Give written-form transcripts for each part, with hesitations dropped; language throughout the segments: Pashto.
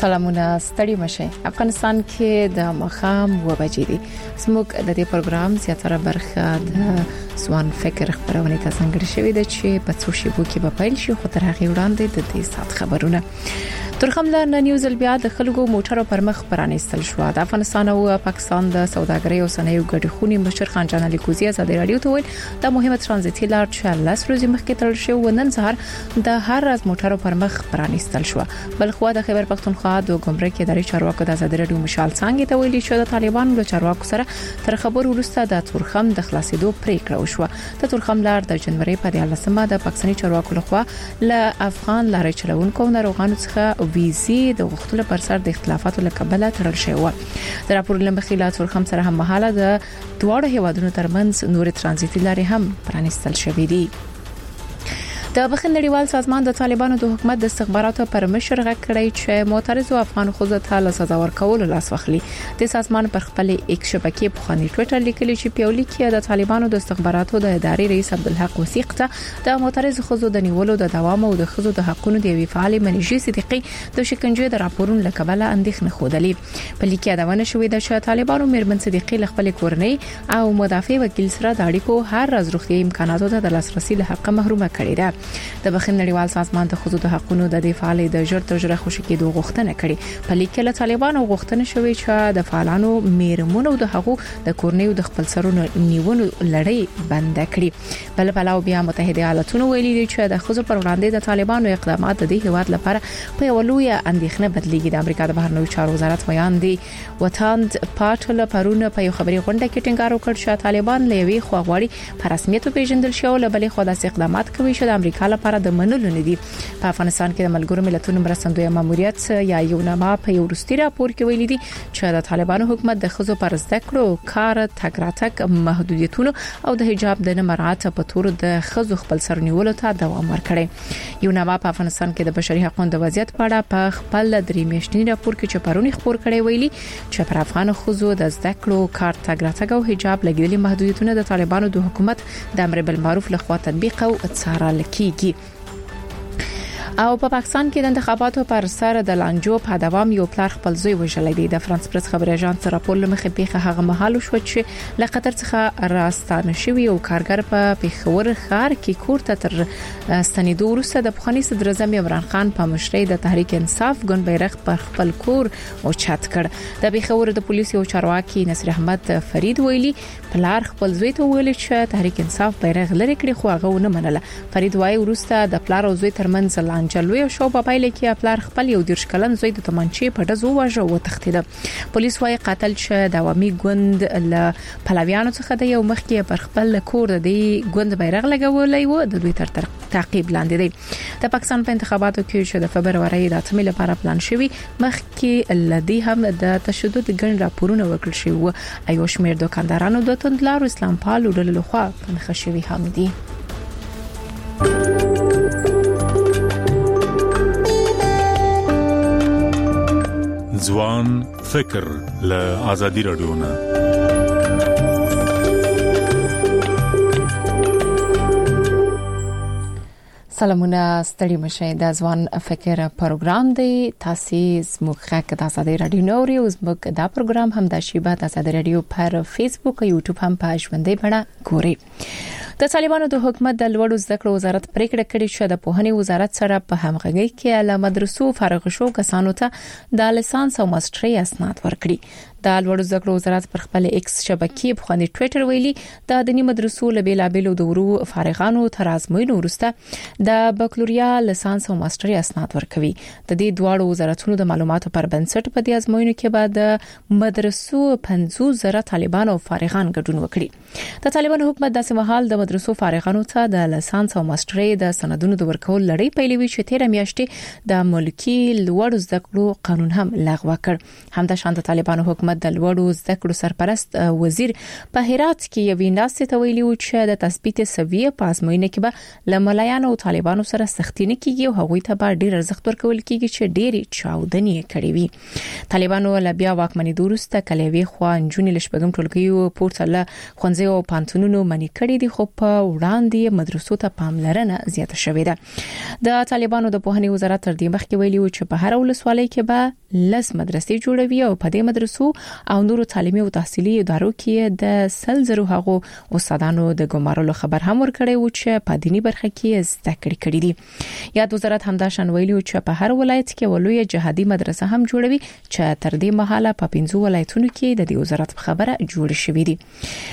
سلامونه ستړي مشه. افغانستان کې د مخام و بجې دي. زموږ د دې پروګرام زیاتره برخه د سوان فکر خبرونه ته څنګه شوې ده چې په څو شیبو کې به پیل شي، خو تر هغه وړاندې د دې سات خبرونه. ترخم له نیوزیلند بیا د خلکو موټرو پر مخ پرانیستل شو. د افغانستان او پاکستان د سوداګرۍ او صنایعو ګډښونی مشر خان جان علي کوزی ازادي رادیو ته ویل د مهمه ترانزیتي لار چې لاس روزي مخکې تړل شو ونن سهار د هر راز موټرو پر مخ پرانیستل شو. بل خو د خیبر پختونخوا د ګمرک ادارې چارواکو د ازادي رادیو مشال څنګه ته ویلي چې د طالبانو له چارواکو سره تر خبرو وروسته د ترخم د خلاصېدو پریکړه وشوه. د ترخم لار د جنوري په 13مه د پاکستاني چارواکو لخوا له افغان لارې چلوونکو ناروغانو څخه ویزي د غوښتلو پر سر د اختلافاتو له کبله تړل شوی و. د راپور لمخې لا ترخم سره هم مهاله د دواړو هیوادونو ترمنځ نور ترانزیتي لارې هم پرانیستل شوې دي. د بخښنې نړیوال سازمان د طالبانو د حکومت د استخباراتو پر مشر غږ کړی چې معترضو افغان خوځو ته له سزا ورکولو لاس واخلي. د سازمان پر خپل ایکس شبکې په خاني ټوئیټر لیکلي چې پیولي کې د طالبانو د استخباراتو د ادارې رئیس عبدالحق وثیق ته د معترض خوځو د نیولو د دوام او د خوځو د حقوقو د وی فعال منیجي صدیقي د شکنجې د راپورونو لکبله اندېښنه خوده. په لیک کې دا ونه شوې د چې طالبانو مېرمن صدیقي له خپل کورنۍ او مدافع وکیل سره د اړیکو هر راز روغتي امکاناتو ته د لاسرسي له حق محرومه کړې ده. د بخښنې نړیوال سازمان د حقوقو د حقونو د دفاع د ژر تر ژره خوشی کېدو غوښتنه کړې. په لیک کې له طالبانو غوښتنه شوې چې د فعالانو میرمنو د حقوق د کورنیو د خپل سرونو نیونو لړۍ بند کړي. بل بلاو بیا متحده ایالاتونو ویلي دي چې د خزو پر وړاندې د طالبانو اقدامات د دې هیواد لپاره په یو لوی اندېښنه بدلیږي. د امریکا د بهرنیو چارو وزارت بیان دی وتاند پاتل پرونه په یو خبري غونډه کې ټینګار وکړ چې طالبان له یوې خواغړي په رسمیت پیژندل شو، له بلې خو د اقدامات کوي چې د امریکا لپاره د منلو نه دي. په افغانستان کې د ملګرو ملتونو مرستندوی ماموریت یا یو نامه په یو وروستي راپور کې ویلي دي چې د طالبانو حکومت د خزو پر زده کړو کار تګ راتګ محدودیتونو او د حجاب د نه مراعات په تور د خزو خپل سرنیولو ته دوام ورکړي. یو نامه په افغانستان کې د بشري حقوقو د وضعیت په اړه په خپل درې میاشتنی راپور کې چې پرونی خبر کړي ویلي چې پر افغان خزو د زده کړو کار تګ راتګ او حجاب لګیدلي محدودیتونه د طالبانو د حکومت د امر بالمعروف لخوا تطبیق او څارل کیږي. او په پاکستان کې د انتخاباتو پر سر د لانجو په دوام یو پلار خپل زوی وژل دی. د فرانس پریس خبري اژانس راپور لمخې پیښه هغه مهال شو چې له قطر څخه راستانه شوی او کارګر په پیښور ښار کې کور ته تر ستنېدو وروسته د پخوانی صدر اعظم عمران خان په مشرۍ د تحریک انصاف ګوند بیرغ پر خپل کور او چت کړ. د پیښور د پولیسو چارواکي نصر احمد فرید ویلي پلار خپل زوی ته ویل چې تحریک انصاف بیرغ لري کړی خو هغه ونه منله. فرید وايي وروسته د پلار او زوی ترمنځ چلوي او شو په پایله کې خپل خپل یو 10 کلن زوی د تمانچې په ډزو واژه او تختیده. پولیس وايي قاتل چې د عوامي ګوند له پلویانو څخه د یو مخ کې پر خپل کور د ګوند بیرغ لګولای و د دوی تر تعقیب لاندې دی. د پاکستان په انتخاباتو کې چې د فبرवरी د 8 لپاره پلان شوی مخ کې لدی هم د تشدد ګڼ راپورونه ورکړل شوی و. ایو شمیر دکاندارانو د توندلارو اسلام پالو ډلو لخوا په نښه شوی هم دي. ځوان فکر له آزادي رادیو نه. سلامونه ستړي مشه. د ځوان فکر پروګرام دی. تاسو زموږ غږ د آزادي رادیو نوري او زموږ دا پروګرام هم د شیبه د آزادي رادیو پر فیسبوک او یوټیوب هم په ژوندۍ بڼه ګوري. د طالبانو د حکومت د لوړو زده کړو وزارت پریکړه کړې چې د پوهنې وزارت سره په همغږۍ کې له مدرسو فارغ شو کسانو ته د لیسانس او ماسترۍ اسناد ورکړي. د لوړو زده کړو وزارت پر خپل ایکس شبکې په خاني ټوئیټر ویلي د دني مدرسو له بیلابېلو دورو فارغانو تر ازموینو وروسته د بکالوریا لیسانس او ماسترۍ اسناد ورکوي. د دې دواړو وزارتونو د معلوماتو پر بنسټ په دې ازموینو کې به د مدرسو 50,000 طالبان او فارغان ګډون وکړي. د طالبانو حکومت داسې مهال د مدرسو فارغانو ته د لیسانس او ماسترۍ د سندونو د ورکول لړۍ پیلوي چې 13 میاشتې د ملکی لوړو زده کړو قانون هم لغوه کړ. همدا شان د طالبانو حکومت د لوړو زده کړو سرپرست وزیر په هرات کې یو ویناستې ته ویلي و چې د تثبیت سویه په ازموینه کې به له ملایانو او طالبانو سره سختي نه کیږي او هغوی ته به ډیر ارزښت ورکول کیږي چې ډېری چاودنې کړې وي. طالبانو له بیا واکمنۍ وروسته کلیوي خو انجونې لشبګم ټولګیو پورته له خونځي او پانتونونو منی کړې دي خو په وړاندې مدرسو ته پاملرنه زیاته شوې ده. د طالبانو د پوهنې وزارت تر دې مخکې ویلي و چې په هر ولسوالۍ کې به لس مدرسې جوړوي او په دې مدرسو او نورو تعلیمي او تحصیلي ادارو کې د سلزرو هغو استادانو د ګمارلو خبر هم ورکړی و چې په دینی برخه کې زده کړې دي. یاد وزارت همدا شان ویلي چې په هر ولایت کې ولوي جهادي مدرسه هم جوړوي چې تر دې مهاله په 15 ولایتونو کې د دې وزارت خبره جوړ شوې دي.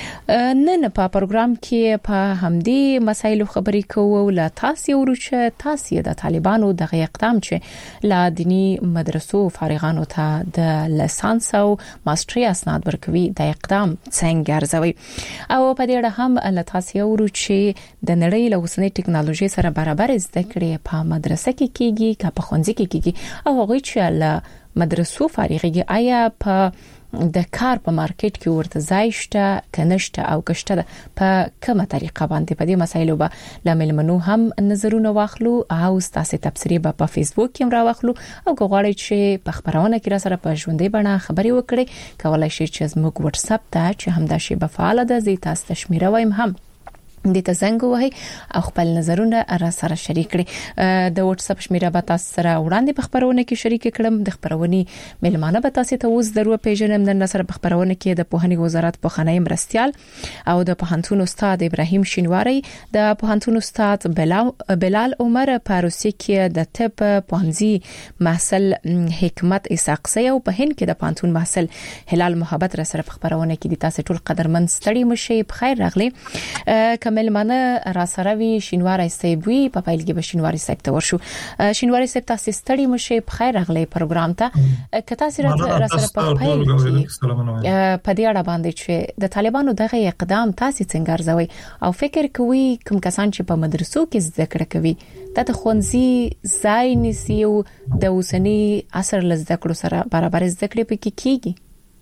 نن په پروګرام کې په همدې مسایلو خبرې کوو ل تاسو ورچ تاسو د طالبانو د اقدام چې لا دینی مدرسو فارغانو ته د لیسانس او ماستری اسناد ورکوي د اقدام څنګه ارزوي او په دې اړه هم ل تاسو ورچ د نړۍ له اوسنۍ ټکنالوژي سره برابر زده کړې په مدرسه کې کیږي که په ښوونځي کې کیږي او هغه چې ل مدرسو فارغيږي آیا په د کار په مارکیټ کې ورته ځای شته کنيشته او کشته په کومه طریقه باندې په دې مسایلو به لاملمنو هم نظرونه واخلو او تاسو تبصری په فیسبوک کې راوخلو او غواړئ چې په خبرونه کې را سره په ژوندۍ بڼه خبري وکړئ کولای شئ چې زموږ واتس اپ ته چې هم دا شی په فعال ده زی تاسو تشمیره وایم هم د تزنګ وهي او خپل نظرونه را سره شریک کړي. د واتس اپ شمیره به تاسو سره وړاندې په خبرونه کې شریک کړم. د خبرونی ملمانه به تاسو ته اوس درو پیژنم د نصر په خبرونه کې د پوهنې وزارت په خنای مرستيال او د پوهنتون استاد ابراهیم شینواری د پوهنتون استاد بلال عمر په روسي کې د طب پوهنځي محصل حکمت اساقسی او په هند کې د پوهنتون محصل هلال محبت را سره په خبرونه کې د تاسو ټول قدرمن ستړي مشي په خیر راغلي. ملمانه را سره وی شینواری صاحب وی په فایل کې به شینواری صاحب ته ورشو. شینواری صاحب تاسو ستړي مشه په خیر راغلی پروګرام ته کته سره په فایل کې په دې اړه باندې چې د طالبانو دغه اقدام تاسو څنګه ارزوي او فکر کوي کوم کسان چې په مدرسو کې زده کړه کوي د خوندزي ځای نسی او د اوسنی عصر لزده کړو سره برابر زده کړې پکې کیږي.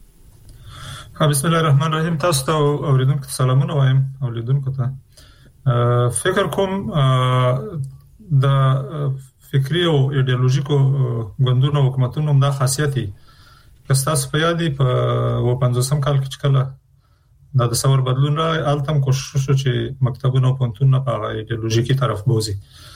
بسم الله الرحمن الرحیم. تاسو ته اوریدونکو ته سلامونه وایم او لیدونکو ته فکر کوم د فکری او ایدئولوژیکو غوندونو حکومتونو د خاصیتي کستاس په یادي په 50 کال کې کله د ثور بدلون را التم کوشش شو چې مکتبونو پونتونه په ایدئولوژیکي طرف بوزي.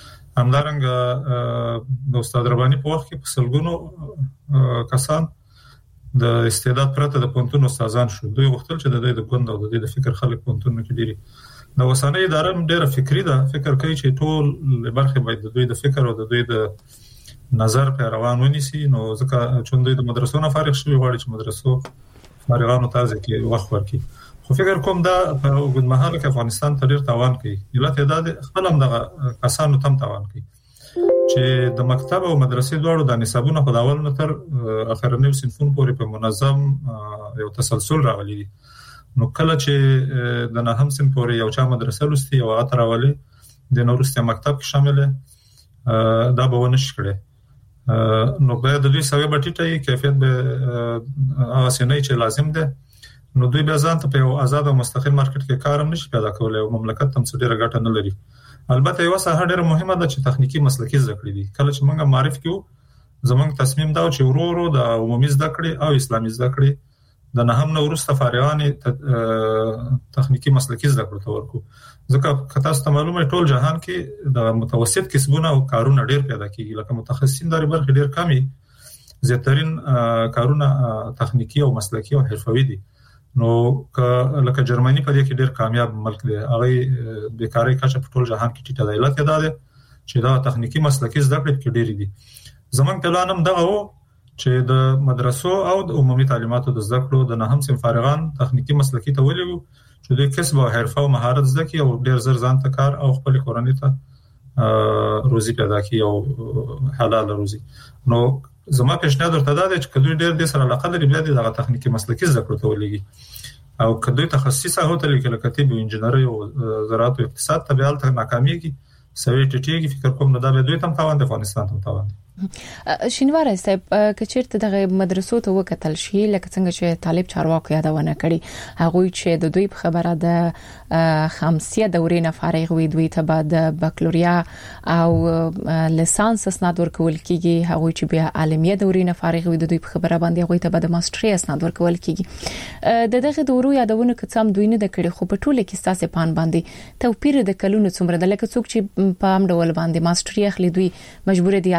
همدارنګه د استاد رباني په وخت کې په سلګونو کسان د استعداد پرته د پونتون استادان شو. دوی غوښتل چې د دوی د ګوند او د فکر خلک پونتون کې ډیری د وسانه اداره ډیره فکری ده. فکر کوي چې ټول برخه باید د دوی د فکر او د دوی د نظر په روان ونیسي. نو ځکه چې دوی د مدرسو نه فارغ شوي غواړي چې مدرسو فارغانو تازه کې وخت ورکړي. خو فکر کوم دا په وګړي مهاله کې افغانستان ته ډیر تاوان کوي. یله تعداد خپل هم د کسانو تم تاوان کوي چې د مکتب او مدرسې دواړو د نصابونو په داول نه تر اخرنیو صنفونو پورې په منظم یو تسلسل راغلی دي. نو کله چې د نه هم صنف پورې یو چا مدرسه لستي او هغه راولي د نورسته مکتب کې شامل دا به ونش کړي. نو به د دوی سوي بټیټي کیفیت به اسنه چې لازم ده. نو دوی به ځان ته په آزاد او مستقل مارکیټ کې کار هم نشي پیدا کولای او مملکت هم څه ډیره ګټه نه لري. البته یو څه ډېر مهمه ده چې تخنیکی مسلکی زده کړې دي. کله چې موږ معرفي کیو زمونږ تصمیم دا چې ورورو د عمومي زده کړې او اسلامي زده کړې د نه هم نورسته فارغان تخنیکی مسلکی زده کړو ته ورکو. ځکه کته ست معلومه ټول جهان کې د متوسط کسبونه او کارونه ډېر پیدا کیږي لکه متخصصین دغه برخه ډېر کمی زیاترین کارونه تخنیکی او مسلکی او حرفوي دي. نو لکه جرمني په دې کې ډېر کامیاب ملک دی. هغه بیکاری کچه په ټول جهان کې ټیټه دی. لته دا ده چې دا تخنیکی مسلکی زده کړې کې ډېری دي. زمونږ پلان هم دا و چې د مدرسو او د عمومي تعلیماتو د زده کړو د نه هم صنف فارغان تخنیکی مسلکی ته ولېږو چې د کسب او حرفه او مهارت زده کړي او ډېر زر ځان ته کار او خپل کورنۍ ته روزي پیدا کړي او حلال روزي. نو زما پیشنهاد ورته دا دی چې کله ډېر د سره علاقه لري بیا د تخنیکی مسلکی زده کړو ته ولېږي او کله تخصصي هوته لیکل کتب او انجنیری او زراعت او اقتصاد ته بیا ته ناکامیږي سوي ټیټیږي. فکر کوم نه دا به دوی تم تاوان د افغانستان تم تاوان. شینواری صاحب کچیرته دغه مدرسو ته وکتل شي لکه څنګه چې طالب چارواکو یادونه کړي هغه چې د دوی په خبره د خمسیه دورې نه فارغ وي دوی ته بعد بکالوریا او لیسانس اسناد ورکول کیږي هغه چې بیا عالمیه دورې نه فارغ وي د دوی په خبره باندې هغه ته بعد ماستری اسناد ورکول کیږي. د دغه دورو یادونه کڅم دوی نه د کړي خو په ټوله کې ستاسو پان باندې توپیر د کلونو څومره د لکه څوک چې په ام ډول باندې ماستری اخلي دوی مجبور دي اتلس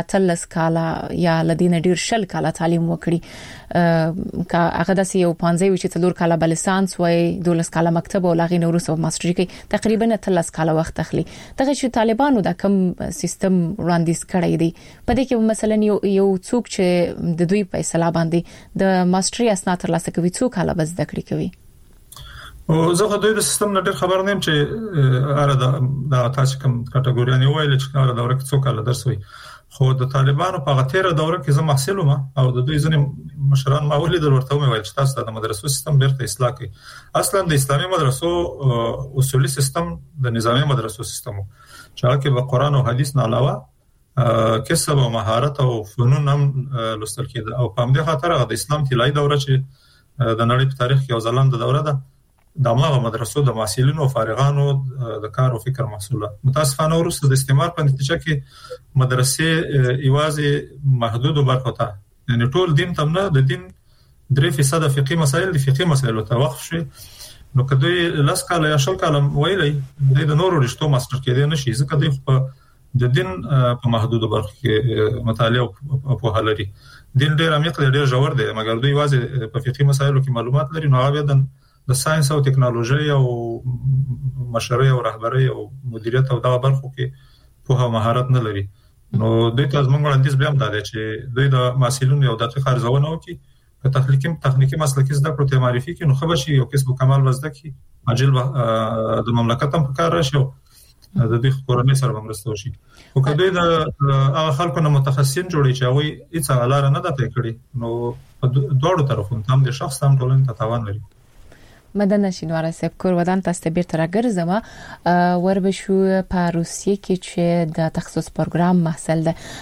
کاله یا لدین ډیر شل کاله تعلیم وکړي کا هغه د یو 15 وچې تلور کاله بلسانس وای 12 کاله مکتب او لاغې نورس او ماستری کې تقریبا 13 کاله وخت اخلي دغه چې طالبانو د کم سیستم وړاندیز کړی دی په دې کې مثلا یو څوک چې د دوی په اصطلاح باندې د ماستری اسناد ترلاسه کوي څو کاله بس د کړی کوي او زه خو د سیستم نه ډېر خبر نه یم چې اره د تاسو کوم کټګوري نه وایي چې اره دوره کې څو کاله درس وي خو د طالبانو په غتیره دوره کې زه محصل وم او د دوی ځنې مشران ما ولې ورته ویل چې تاسو د مدرسو سیستم بیرته اصلاح کړئ اصلا د اسلامي مدرسو اصولي سیستم د نظامی مدرسو سیستم چې هغه کې به قرآن او حدیث نه علاوه کسب او مهارت او فنون هم لوستل کېده او په همدې خاطر د اسلام طلایي دوره چې د نړۍ په تاریخ کې یو ځلانده دوره ده د هغه مدرسو د محصلینو او فارغانو د کار او فکر محصوله متاسفانه وروسته د استعمار په نتیجه کې مدرسې ایوازي محدود برخه ته یعنی ټول دین تم نه د دین 3% فقهي مسائل د فقهي مسایلو ته وقف شي نو کدی لاس کاله یا شل کاله ویلې د نورو رښتو ماستر کېدې نشي ځکه د دین په محدود برخه کې مطالعه په حالري دین ډېر عمیق ډېر ژور دی مګر دوی ایوازي په فقهي مسایلو کې معلومات لري نو هغه د ساينس او ټکنالوژي او مشرۍ او رهبرۍ او مدیریت او دغه برخو کې په مهارت نه لري نو دوی ته زموږ وړاندیز بیا هم دا دی چې دوی د محصلینو یو دقیق ارزونه وکړي په تخنیکی مسلکي زده کړو ته معرفي کړي نو خبر شي یو کسب کمال وزده کړي عاجل د مملکت هم په کار راشي د دې کورنۍ سره مرسته وشي او کله د خلکو نه متخصصین جوړي چې هغه هیڅ لار نه ده کړی نو دوړو طرفونو هم د شخص هم ټولنې ته تاوان لري مدنه شینواره صاحب کور ودان تاسو بیرته راګرځم وربشو په روسیې کې چې د تخصص پروګرام محصل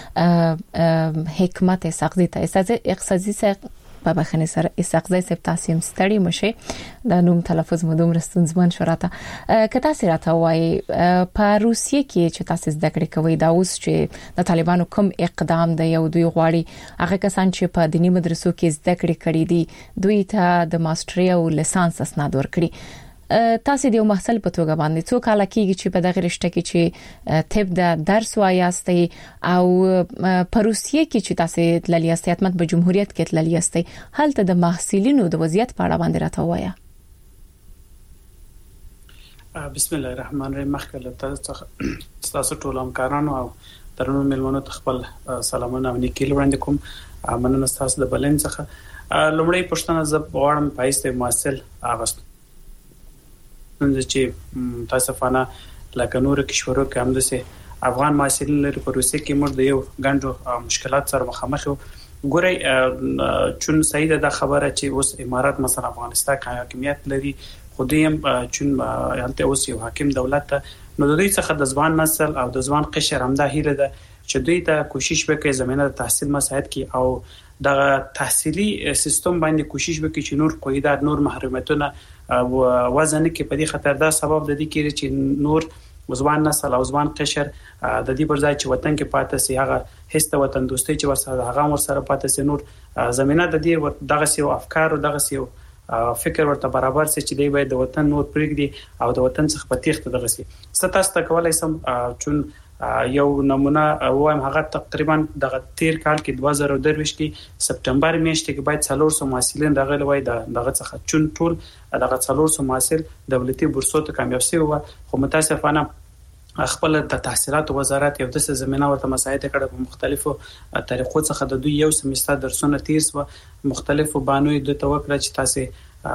د حکمت سقزی ته اقتصادي په بخنه سره اسقزای سپ تاسو ستړي مشه د نوم تلفظ مدوم رستونزمن شراته کته سره وای په روسیې کې چې تاسو زده کړې کوي دا اوس چې د طالبانو کوم اقدام د یو دوی غواړي هغه کسان چې په دینی مدرسو کې زده کړې کړې دي دوی ته د ماستری او لیسانس اسناد ورکړي تاسو د یو محصل په توګه باندې څو کال کېږي چې په دغه رشته کې چې طب د درس وایاستي او په روسیې کې چې تاسو تللی یاستئ حتمت په جمهوریت کې تللی یاستئ هلته د محصلینو د وضعیت په اړه باندې راته وایي بسم الله الرحمن الرحیم مخکې تاسو ټول همکارانو او درنو ملمنو خپل سلامونه او نیکی وړاندې کوم مننه تاسو د بلنځ څخه لومړی پښتنه زب غواړم پایسته محصل اغست چې تاسو فانا لکه نور کشورو کې هم د افغان محصلین لري په روسیې کې موږ د یو غنډو مشکلات سره مخامخ یو ګورئ چون صحیح ده خبره چې اوس امارات مثلا افغانستان کې حاکمیت لري خو دیم چون هلته اوس یو حاکم دولت نو د دې څخه د ځوان نسل او د ځوان قشر همدا هیله ده چې دوی ته کوشش وکړي زمينه د تحصیل مساعد کی او د تحصیلي سیستم باندې کوشش وکړي چې نور قیودات نور محرومیتونه وزن کې په دې خطر دا سبب د دې کې چې نور ځوان نسل او ځوان قشر د دې پر ځای چې وطن کې پاتې سي هغه هیڅ وطن دوستي چې ورسره هغه ورسره پاتې سي نور زمينه د دې دغه سیو افکار او دغه سیو فکر ورته برابر سي چې دی باید د وطن نور پرېږدي او د وطن څخه په تیښته دغه سي ستاسو ته کولای سم چون یو نمونه وایم هغه تقریبا د تیر کال کې 2023 کې سپتمبر میاشتې کې باید 400 محصلین راغلي وای دغه څخه چون ټول دغه 400 محصل دولتي بورسو ته کامیاب شوی و خو متاسفانه خپل د تحصیلات وزارت یو د زمينه ورته مساعده کړه په مختلفو طریقو څخه د دوی یو سمستر درسونه تیر سو مختلفو بانوي د توکل چې تاسو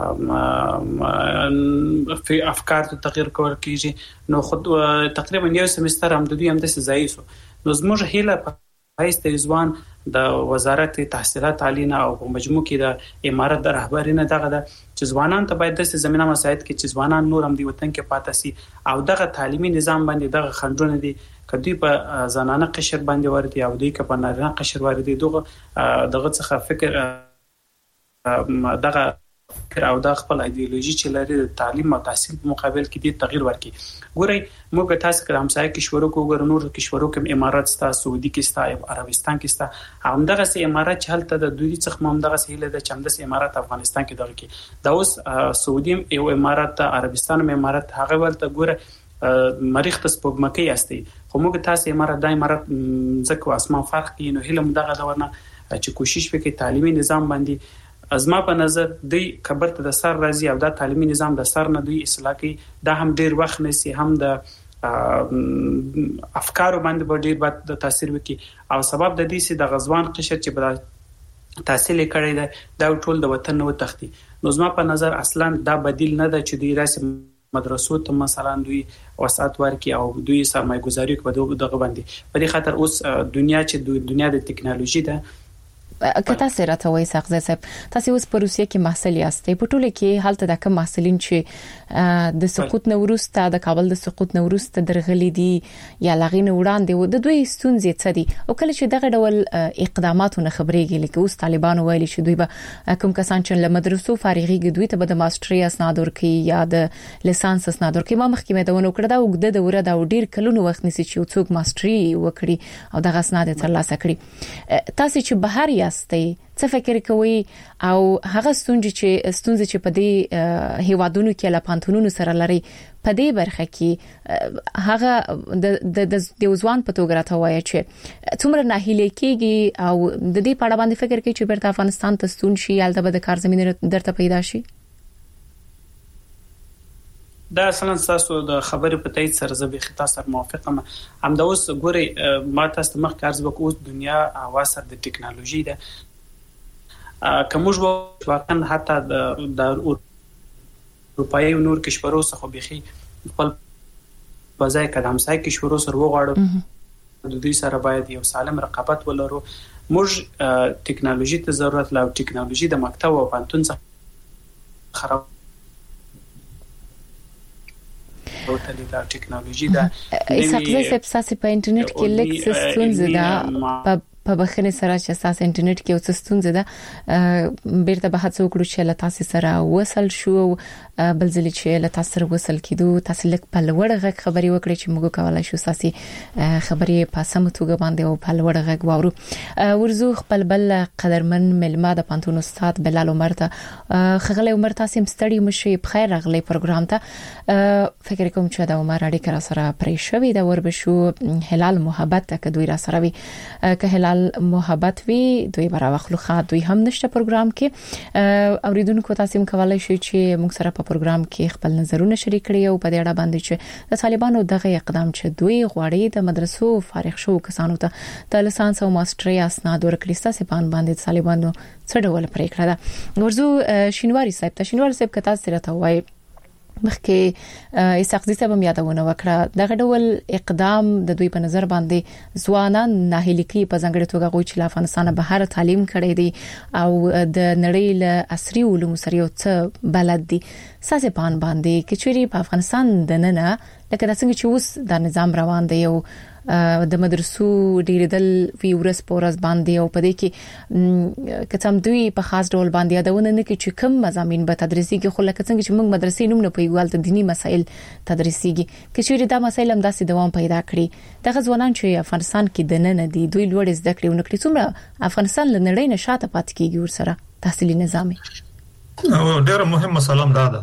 افکار ته تغییر کول کیږي نو خود تقریبا یو سمستر هم د دوی هم د ځای سو نو زموږ هیله په هیڅ ځوان د وزارت تحصیلات عالیه او په مجموع کې د امارات د رهبرینه دغه د چې ځوانان ته باید د زمينه مساعد کې چې ځوانان نور هم دی وطن کې پاتې سي او دغه تعلیمي نظام باندې دغه خنډونه دي کدی په زنانه قشر باندې وردی او دوی په نارینه قشر وردی دغه څخه فکر دغه او د خپل ایدئولوژي چې لري د تعلیم او تحصیل په مقابل کې د تغییر ورکړي ګورئ موږ تاسو کله همسایه کشورو کو ګور نور کشورو کې امارات ستا سعودي کې ستا عربستان کې ستا همدغه سي امارات چې هلته د دوی څخه همدغه سي له د چمدس امارات افغانستان کې دغه کې دا اوس سعودي او امارات عربستان او امارات هغه ولته ګوره مریخ ته سپوږمکۍ استي خو موږ تاسو امارات ځکه اسمان فرق کوي نو هله مدغه دورنه چې کوشش وکړي تعلیمي نظام باندې ازما په نظر دوی خبرته د سر راځي او دا تعلیمي نظام د سر نه دوی اصلاح کوي دا هم ډیر وخت نسی هم د افکارو باندې ډیر بد تاثیر وکي او سبب د دې سي د غزوان قشر چې بل تحصیل کړی دا ټول د وطن نو تختی نو زما په نظر اصلا دا بدیل نه ده چې دوی راسي مدرسو ته مثلا دوی وسات ورکي او دوی سرمایه گذاري کوي دغه باندې په دې خاطر اوس دنیا چې دنیا د ټکنالوژي ده کته سره ته وای ساغزه صاحب تاسو اوس په روسیه کې محصل یاستئ په ټوله کې حالت د کوم محصلین چې د سقوط نوروسته د کابل د سقوط نوروسته درغلي دي یا لغین وړاندې د دوی ستونزې څه دي او کله چې دغه ډول اقداماتونه خبرېږي لکه اوس طالبان ویلي چې دوی به کوم کسان چې له مدرسو فارغيږي دوی ته به د ماستري اسناد ورکړي یا د لیسانس اسناد ورکړي ما مخکې مې دونه کړه دا وګړه د وره دا ډیر کلونو وخت نسی چې څوک ماستري وکړي او دغه اسناد ترلاسه کړي تاسو چې بهر څه فکر کوي او هغه ستونزې چې په دې هیوادونو کې له پانتونونو سره لري په دې برخه کې هغه د ځوان په توګه راته وایي چې څومره ناهیلي کېږي او د دې په اړه باندې فکر کوي چې بیرته افغانستان ته ستون شي یا د کار زمينه درته پیدا شي دا اصلا تاسو د خبرې په تایید سره زه به خطا سره موافقم هم دا اوس ګوري ما تاسو مخ کارز وکوس دنیا واسر د ټکنالوژي ده کومج واقعا حتی د اروپאי نور کشورو څخه بيخي خپل بځای قدم سای کشورو سره وغواړو د دې سره باید یو سالم رقابت ولرو موږ ټکنالوژي ته ضرورت لرو ټکنالوژي د مکتب او پانتون څخه خراب ټوټلی دا ټکنالوژي دا ایساقزه سپساسي په انټرنیټ کې لیک ستونزه ده په بخنه سره چې اساس انټرنیټ کې اوس ستونزه ده بیرته به هڅه وکړو چې له تاسو سره وصل شو بل ځل چې له تاسو سره وصل کیدو تاسو لیک په لوړ غږ خبري وکړي چې موږ کولای شو ساسي خبري په سم توګه باندې او په لوړ غږ واورو ورزو خپل بل قدرمن ملما د پانتون استاد بلال عمر ته خغله عمر تاسو مستړي مشي بخیر راغلي پروګرام ته فکر کوم چې دا عمر اړیکه را سره پرې شوې دا وربشو هلال محبت ته دوی را سره وي که هلال محبت وی دوی برابر خلوخات دوی هم نشته پروګرام کې اوریدونکو تاسو کولای شئ چې موږ سره په پروګرام کې خپل نظرونه شریک کړئ او په دې اړه باندې چې د طالبانو دغه اقدام چې دوی غواړي د مدرسو فارغ شو کسانو ته د لیسانس او ماستري اسناد ورکړي ستاسو باندې طالبانو څه ډول پریکړه ده ورزو شینواری صاحب کته سره ته وای مخکې ایساقزي صاحب هم یادونه وکړه دغه ډول اقدام د دوی په نظر باندې ځوانان ناهیلي کوي په ځنګړې توګه غوښتي چې افغانستان بهر تعلیم کړي دي او د نړۍ له عصري علومو سره یو څه بلد دي ساسه پان باندې کچوري په افغانستان د نه لکه څنګه چې اوس د نظام روان دی او د مدرسو ډیردل ویورس پورز باندې او په دې کې کتم دوی په خاص ډول باندې یادونه نه کې چې کوم مضامین به تدریسي کې خو لکه څنګه چې موږ مدرسې نوم نه پیوال ته دینی مسایل تدریسيږي کچوري دا مسایل هم داسې دوام پیدا کړي دغه ځوانان چې افغانستان کې د نه دي دوی لوړ زده کړې ونکړي څومره افغانستان له نړۍ نشاته پات کیږي ورسره تحصیلي نظامي ډېر مهم مسله ده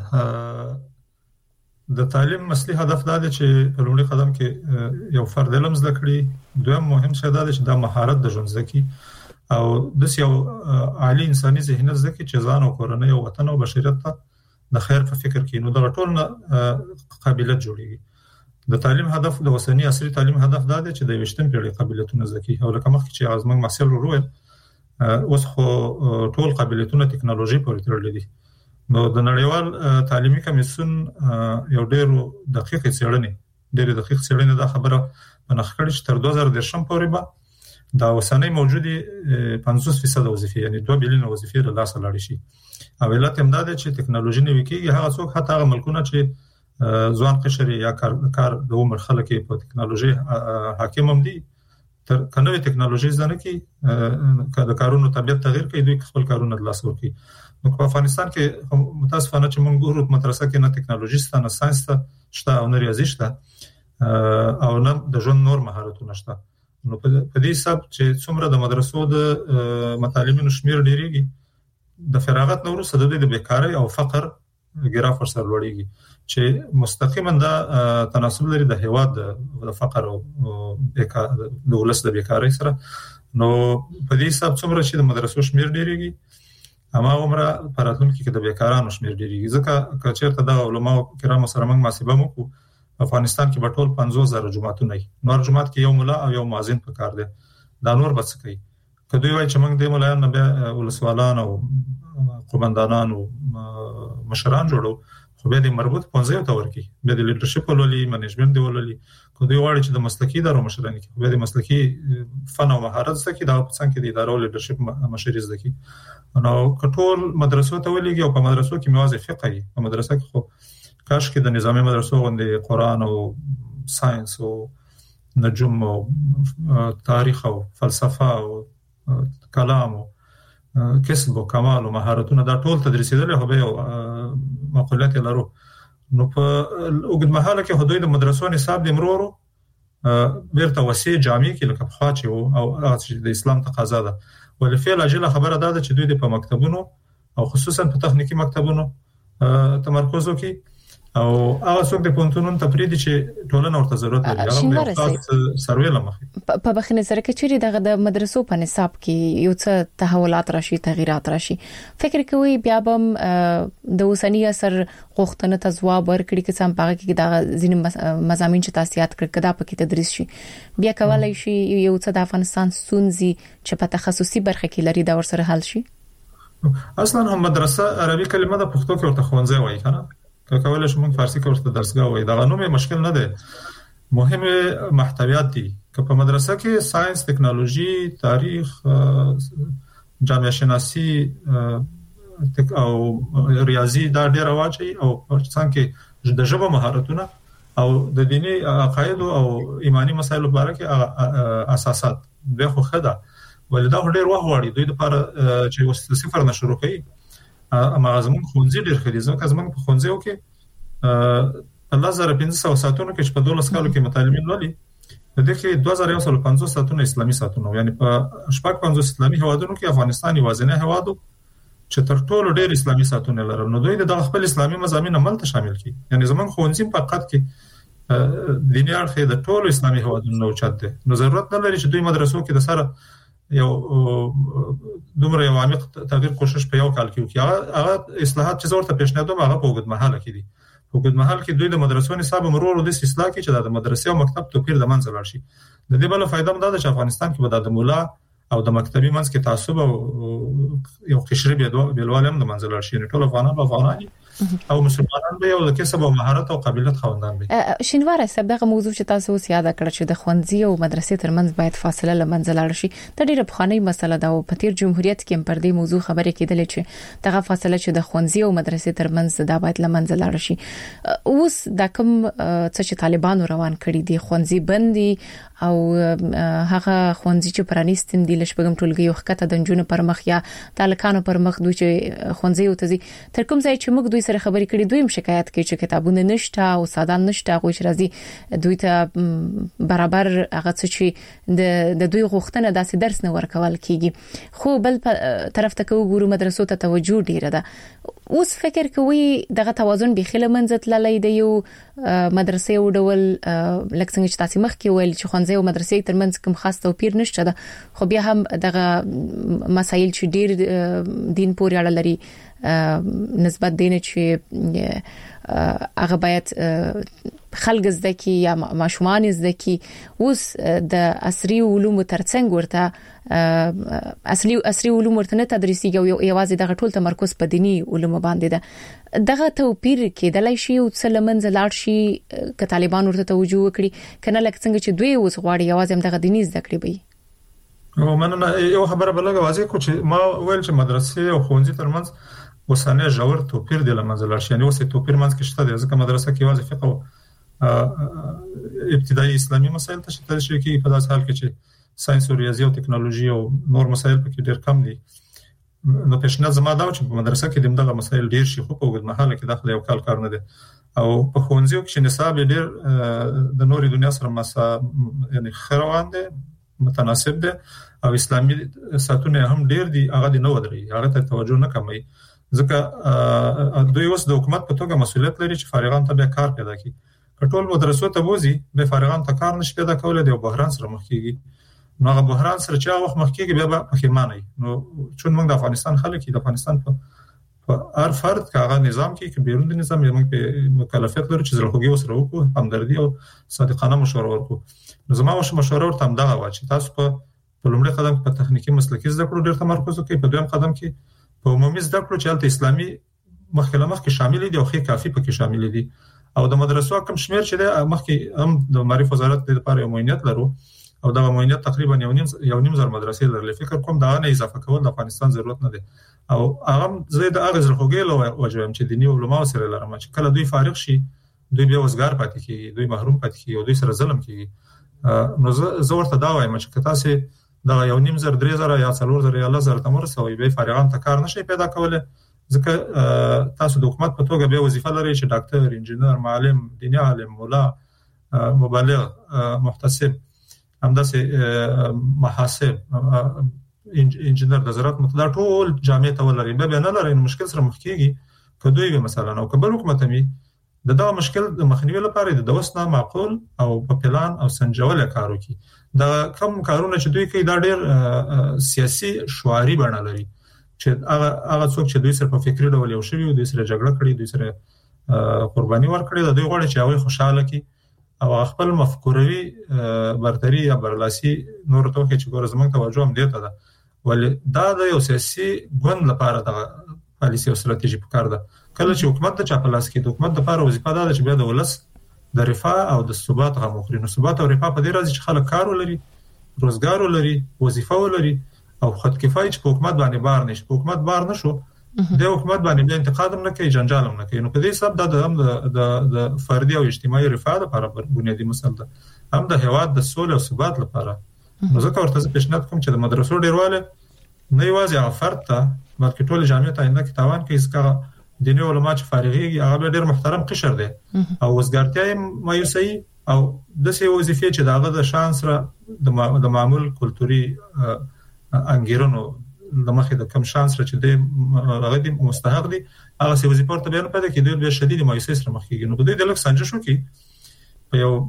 د تعلیم اصلي هدف دا دی چې په لومړي قدم کې یو فرد علم زده کړي دویم مهم څه دا دی چې دا مهارت د ژوند زده او د یو عالی انساني ذهنیت زده کړي چې ځان او کورنۍ او وطن او بشریت ته د خیر په فکر کې نو د ټول قابلیت جوړيږي د تعلیم هدف د وسنی عصري تعلیم هدف دا دی چې د 20م پیړۍ قابلیتونه زده کړي او لکه مخکې چې ازمن محصل وروي اوس خو ټول قابلیتونه ټکنالوژي پورې تړلې دي نو د نړیوال تعلیمي کمیسیون یو ډېر دقیق څېړنې دا خبره منخ کړي چې تر 2010 پورې به دا وسنۍ موجودي 50% وظیفې یعنی 2 بلین وظیفې له لاسه لاړې شي او علت هم دا دی چې ټکنالوژي نوي کېږي هغه څوک حتی هغه ملکونه چې ځوان قشر یا کار د عمر خلک په ټکنالوژي حاکم هم دي تر کنوي ټکنالوژي ځنه کې د کارونو طبيعت تغیر کوي دوی خپل کارونه د لاس ورکړي نو په افغانستان کې متاسفانه چې موږ ګورو مدرسه کې نه ټکنالوژي ستاسو نه ساينس شته او نه ریاضي شته او نه د ژوند نور مهارتونه شته نو په دې حساب چې څومره د مدرسو د متعلمینو شمیر ډیریږي د فراغت نورو سره د بیکاری او فقر ګراف سره لوړیږي چې مستقیما دا تناسب لري د هیواد د فقر او د ولس د بیکاری سره. نو په دې حساب څومره چې د مدرسو شمیر ډیریږي اما عمره پراتونکو کې د بیکارانو شمیر ډیریږي. ځکه چې چیرته د علماء کرامو سره موږ محاسبه وکړو افغانستان کې بټول 50000 جماعتونه دي. نور جماعت کې یو مولا او یو مؤذن پکار دي. دا نور بس کوي کدوې وای چې موږ د مولایان نه به ولسوالان او قومندانان او مشران جوړو خو به د مربوط پنځه ته ورکی به د لیډرشپ ولولي منیجمنت دی ولولي کدوې وای چې د مسلکی دارو مشران کې به د مسلکی فن او مهارت زده کی دا په څنګه کې د ادارو لیډرشپ مشري زده کی. نو کټول مدرسو ته ولېږي او په مدرسو کې موازی فقه وي. په مدرسه کې خو کاش کې د نظامی مدرسو غوندې قرآن او ساينس او نجوم او تاریخ او فلسفه او کلام او کسب او کمال او مهارتونه دا ټول تدریسیدل هو به مقولات لرو. نو په وګد مهاله کې حدود مدرسو نصاب د مرورو بیرته وسیع جامع کې لکه خوا چې او د اسلام تقاضا ده. ولفعل اجل خبره ده چې دوی په مکتبونو او خصوصا په تخنیکی مکتبونو تمرکز وکړي او هغه څوک د پونتونونو تفرید چې ټولنه ورته ضرورت لري هغه په سروې لمخې په بخنه سره کې چې دغه د مدرسو په نصاب کې یو څه تحولات راشي تغیرات راشي فکر کوي بیا به د اوسنی اثر غوښتنه ته ځواب ورکړي چې سم پاګه کې د ځینې مضامین چې تاسیات کړ کدا پکې تدریس شي بیا کولای شي یو څه د افغانستان سونزي چې په تخصصي برخه کې لري دا ورسره حل شي. اصلا هم مدرسه عربي کلمه د پښتو کې ورته خوانځي وایي کنه که کولای شو موږ فارسی کې ورته درسګاه وایي دا غنومه مشکل نه ده. مهمه محتویات دي که په مدرسه کې ساينس ټکنالوژي تاریخ جامعه شناسی او ریاضي دا ډیر واچي او څنګه د ژبه مهارتونه او د دیني عقاید او ایمانی مسایلو په اړه کې اساسات به خو خدا ولدا ډیر وخت وړي دوی د لپاره چې وسله صفر نه شروع کړي اما زمون خونځي ډیر خري ځکه زمون په خونځیو کې الله زره 1500 ساعتونو کې په 12 کالو کې مطالبین لولي د دې کې 2150 ساعتونه اسلامي ساعتونه یعنی په شپږ 50 اسلامي هوادونو کې افغانستان یوازینی هوادو چې تر ټولو ډیر اسلامي ساعتونه لري. نو دوی د خپل اسلامي مضامین عمل ته شامل کړي یعنی زمون خونځي په حقیقت کې دیني اړخ د ټولو اسلامي هوادونو چت دي. نو ضرورت نه لري چې دوی مدرسو کې د سره یو دومره یو عمیق تغییر کوشش په یو کال کې وکړي. هغه اصلاحات چې زورته پیشنهاد هغه په وګد محل کې دي. په وګد محل کې دوی د مدرسو نصاب مرور د اصلاح کې چې د مدرسې او مکتب توپیر د منځ لري. د دې بل فائدہ هم ده چې افغانستان کې به د مولا او د مکتبي منځ کې تعصب او یو قشري بیلوال هم د منځ لري. ټول افغانان او مسلمانان به یو د کسب او مهارت او قابلیت خوندان دي. شینوار صاحب دغه موضوع چې تاسو اوس یاد کړل چې د خوندزي او مدرسې ترمنځ باید فاصله لمنځ لاړ شي د ډیره بخاني مسله ده او په تیر جمهوریت کې هم پر دې موضوع خبرې کېدلې چې دغه فاصله چې د خوندزي او مدرسې ترمنځ دا باید لمنځ لاړ شي. اوس د کوم چې طالبانو روان کړي دي خوندزي بندي او هغه خوندزي چې پرانیستم دي لشبګم ټولګي وخته د جنونو پر مخ یا تالکانو پر مخ دوی چې خوندزي او تزي تر کوم ځای چې موږ دوی سره خبرې کړې دوی هم شکایت کوي چې کتابونه نشته او استادان نشته غوښ راځي دوی ته برابر هغه چې د دوی غوښتنه داسې درس نه ورکول کیږي. خو بل طرف ته ګورو مدرسو ته توجه ډیره ده. اوس فکر کوي دغه توازن به خله منځت للی دی یو مدرسې او ډول لکه څنګه چې تاسو مخ کې ویل چې خوندزي او مدرسې ترمنځ کوم خاص توپیر نشته ده خو بیا هم دغه مسایل چې ډیر دین پورې اړه لري نسبت دینه چې هغه باید خلک زده کی یا ماشومان زده کی اوس د عصري علومو ترڅنګ ورته عصري علوم ورته نه تدریسي یوازې دغه ټول تمرکز په دینی علومو باندې ده. دغه توپیر کېدلای شي او څه لمنځ لاړ شي ک طالبان ورته توجه وکړي کنه لکه څنګه چې دوی اوس غواړي یوازې دغه دیني زده کړي وي. او مننه یو خبره بلګه واضح کو چې ما ویل چې مدرسې او ښوونځي ترمنځ وسانه ژور توپیر دی لمنځ لاړ شي یعنی اوس توپیر منځ کې شته ځکه مدرسه کې واضح فقه ابتدایي اسلامي مسایل ته شته شي کې په داس حال کې چې ساينس او ریاضي او ټکنالوژي او نور مسایل پکې ډېر کم دي. نو پیشنهاد زما دا چې په مدرسه کې دغه مسایل ډېر شي خو په وګړي محله کې داخله یو کار نه دي او په ښوونځیو کې نصاب ډېر د نوري دنیا سره یعنی خروان دي متناسب دي او اسلامي ساتونه هم ډېر دي هغه نه ودري هغه ته توجه نه کوي. ځکه دوی اوس د حکومت په توګه مسؤلیت لري چې فارغان ته به کار پیدا کړي. کټول مدرسو ته وځي به فارغان ته کار نشي پیدا کولای دی او بحران سره مخ کیږي. نو هغه بحران سره چې هغه مخ کیږي بیا به پښیمانه نو چون موږ د افغانستان خلک د افغانستان په هر فرد کاغه نظام کې بیرون د نظام موږ په مکلفیت لرو چې زړه وسره وکړو همدردي او صادقانه مشوره ورکړو. نو زما مشوره ورته همدغه و چې تاسو په لومړي قدم په تخنیکی مسلکي زده کړو ډېر تمرکز وکړئ، په دویم قدم کې په عمومي زده کړو چې الته اسلامي مخکې شامل دي او خې کافي پکې شامل دي او د مدرسو کم شمیر چې د مخکې هم د معرفت وزارت لپاره یو معاینات لرو او دا معاینات تقریبا یو نیم زر مدرسې لري. فکر کوم دا نه اضافه کول د افغانستان ضرورت نه دی او هغه زید هغه زرخوګیل وجوم چې د نیو علماء سره لرم چې کله دوی فارغ شي دوی بیا وزګار پاتې کیږي، دوی محروم پاتې کیږي او دوی سره ظلم کیږي. نو زه ورته دا وایم چې تاسو دا یو نیم زر 3000 یا 4000 یا 1000 تمرسوي به فارغان ته کار نشي پیدا کوله ځکه تاسو د حکومت په توګه به وظیفه لري چې ډاکټر، انجینر، معلم، دیني عالم، مولا، مبلغ، محتسب، همداسې محاسب، انجینر د زراعت متدا ټول جامعه ته ولري به نه لري. مشکل سره مخ کیږي کدوې به مثلا او کبل حکومت می دا مشکل د مخنیوي لپاره د دوسنه معقول او په پلان او سنجول کارو کی دا کم کارونه چې دوی کوي دا ډېر سیاسي شعاري بڼه لري چې هغه څوک چې دوی سره په فکری ډول یو شوی دوی سره جګړه کړي، دوی سره قرباني ورکړي، دوی غواړي چې هغه خوشاله کی او خپل مفکوروي برتري یا برلاسي نور ته کې چې ګور زمونږ توجه هم دیته ده ولې دا د یو سیاسي ګوند لپاره د پالیسي او ستراتیژي په کار ده. کله چې حکومت د چاپلاس کې د حکومت لپاره وظیفه ده چې بیا د ولس د رفاه او د ثبات غو مخري نو ثبات او رفاه په دې راځي چې خلک کار ولري، روزګار ولري، وظیفه ولري او خود کفایي چې په حکومت باندې بار نشي. په حکومت بار نشو د حکومت باندې بیا انتقاد هم نه کوي، جنجال هم نه کوي. نو په دې سبب د فردي او اجتماعي رفاه لپاره بنیادی مسله ده، هم د هیواد د سولې او ثبات لپاره. نو ځکه ورته پیشنهاد کوم چې د مدرسو ډیرواله نه یوازې هغه فرد ته بلکې ټول جامعه ته انده کې تاوان کوي ځکه دیني علماء چې فارغيږي هغه ډېر محترم قشر دي او وزګارتیا مایوسي او د سی وظیفې چې داغه د شانس را د معمول کلتوري انګیرونو د مخې د کم شانس را چې د هغه د مستحق دي هغه سی وظیفه ته بیان پدې کې ډېر شدید مایوسي سره مخ کېږي. نو په دې د لک سنجش وکي په یو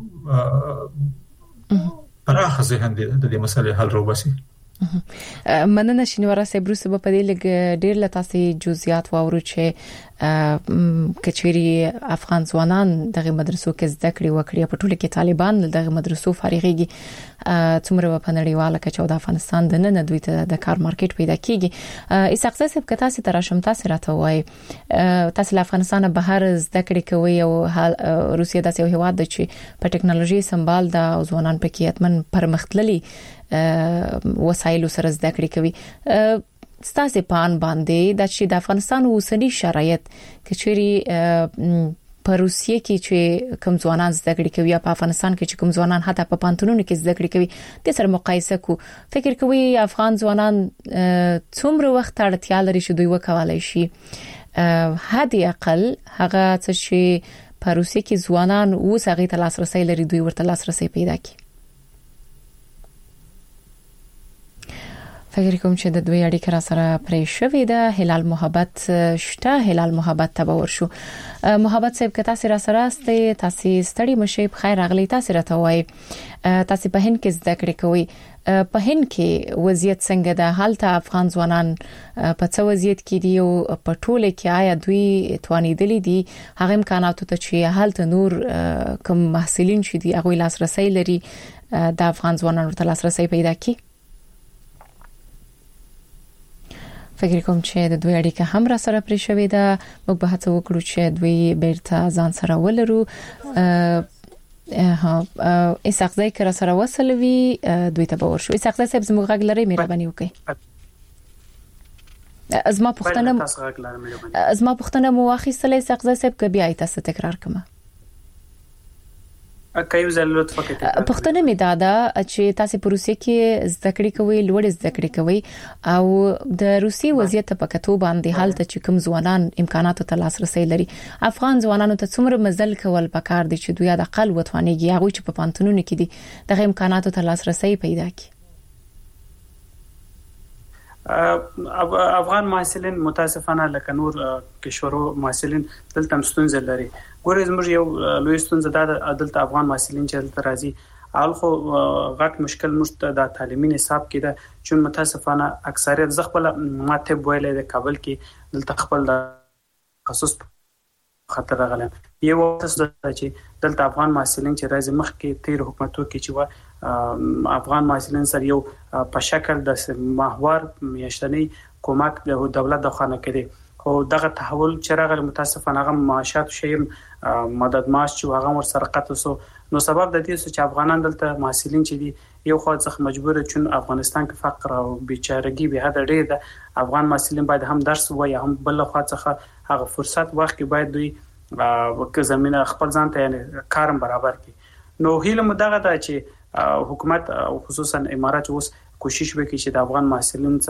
پراخ ذهن د دې مسلې حل راوباسي. مننه شینواره صاحب روسه په دې لګ ډیر لتاسي جزئیات واورو چې کچيري افغان ځوانان دغه مدرسو کې زده کړې وکړي په ټوله کې طالبان دغه مدرسو فارغيږي څومره په نړیواله کچو د افغانستان د نن دوی ته د کار مارکیټ پیدا کیږي. اسقزه صاحب کته سي تراشم تاسو راته وای تاسو له افغانستان بهر زده کړې کوي او روسیه د سیو هواد چې په ټکنالوژي سمبال د ځوانان په کې اتمن پرمختللي وسایل سره زده کړې کوي. ستاسو پان باندې د چې د افغانستان اوسنی شرایط کچري په روسیه کې چې کوم ځوانان زده کړې کوي یا په افغانستان کې چې کوم ځوانان حتی په پانتونونو کې زده کړې کوي د سره مقایسه کو فکر کوي افغان ځوانان څومره وخت اړتیا لري چې دوی وکولای شي هدي اقل هغه چې په روسیه کې ځوانان اوس هغه ته لاسرسي لري دوی ورته لاسرسي پیدا کړي. فکر کوم چې د دوی اړیکه را سره پرې شوې ده. هلال محبت شته، هلال محبت تبور شو. محبت صاحب کته سره سره استه تاسو ستړي مشه په خیر اغلی تاسو راته وای تاسو په هند کې زده کړې کوي په هند کې وضعیت څنګه ده؟ حالت افغان ځوانان په څه وضعیت کې دي او په ټوله کې آیا دوی توانیدلې دي هغه امکانات ته چې حالت نور کوم محصلین چې دي هغه لاسرسي لري د افغان ځوانانو ته لاسرسي پیدا کړي؟ فکر کوم چې د دوی اړیکه هم را سره پرې شوې ده. موږ به هڅه وکړو چې دوی بیرته ځان سره ولرو. اسقزه کې را سره وصلوي دوی ته باور شو. اسقزه صاحب زموږ غږ لري مهرباني وکړئ. ازما پښتنه مو واخیستلې اسقزه صاحب کبي آی تاسو تکرار کما کایو زل لطف وکړئ. پښتنه می دادا چې تاسو په روسي کې زده کړې کوي لوړ زده کړې کوي او د روسي وضعیت په کتو باندې حالت چې کوم ځوانان امکاناتو ته لاسرسي لري افغان ځوانانو ته څومره مزل کول پکار دي چې دوی د اقل وتوانيږي هغه چې په پانتونونو کې دي دغه امکاناتو ته لاسرسي پیدا کړي. افغان محصلین متاسفانه لکه نور کشورو محصلین دلته مستونزه لري. ګورې زموږ یو لوی ستونزه ده دلته افغان محصلین چې دلته راځي الخو غټ مشکل مشته د تعلیمي نصاب کې ده چې متاسفانه اکثریت زغبل ماته ویلې د کابل کې دلته خپل د تخصص خطر راغلی. یو تاسو چې دلته افغان محصلین چې راځي مخکې تیر حکومتو کې چې افغان محصلین سره یو په شکل د محور میاشتنی کومک د دولت د خانه کړي خو دغه تحول چې راغلی متاسفانه هغه معاشات شي مدد معاش چې هغه ور سره قطسو نو سبب د دې چې افغانان دلته محصلین چې دي یو خو ځخ مجبور چون افغانستان کې فقر او بیچارهګي به حد ډیر ده افغان محصلین باید هم درس وایي هم بل خو څخه هغه فرصت وخت کې باید دوی وکه زمينه خپل ځان ته یعنی کارم برابر کړي. نو هیله مدغه ده چې حکومت خصوصا امارات اوس کوشش وکړي چې د افغان محصلین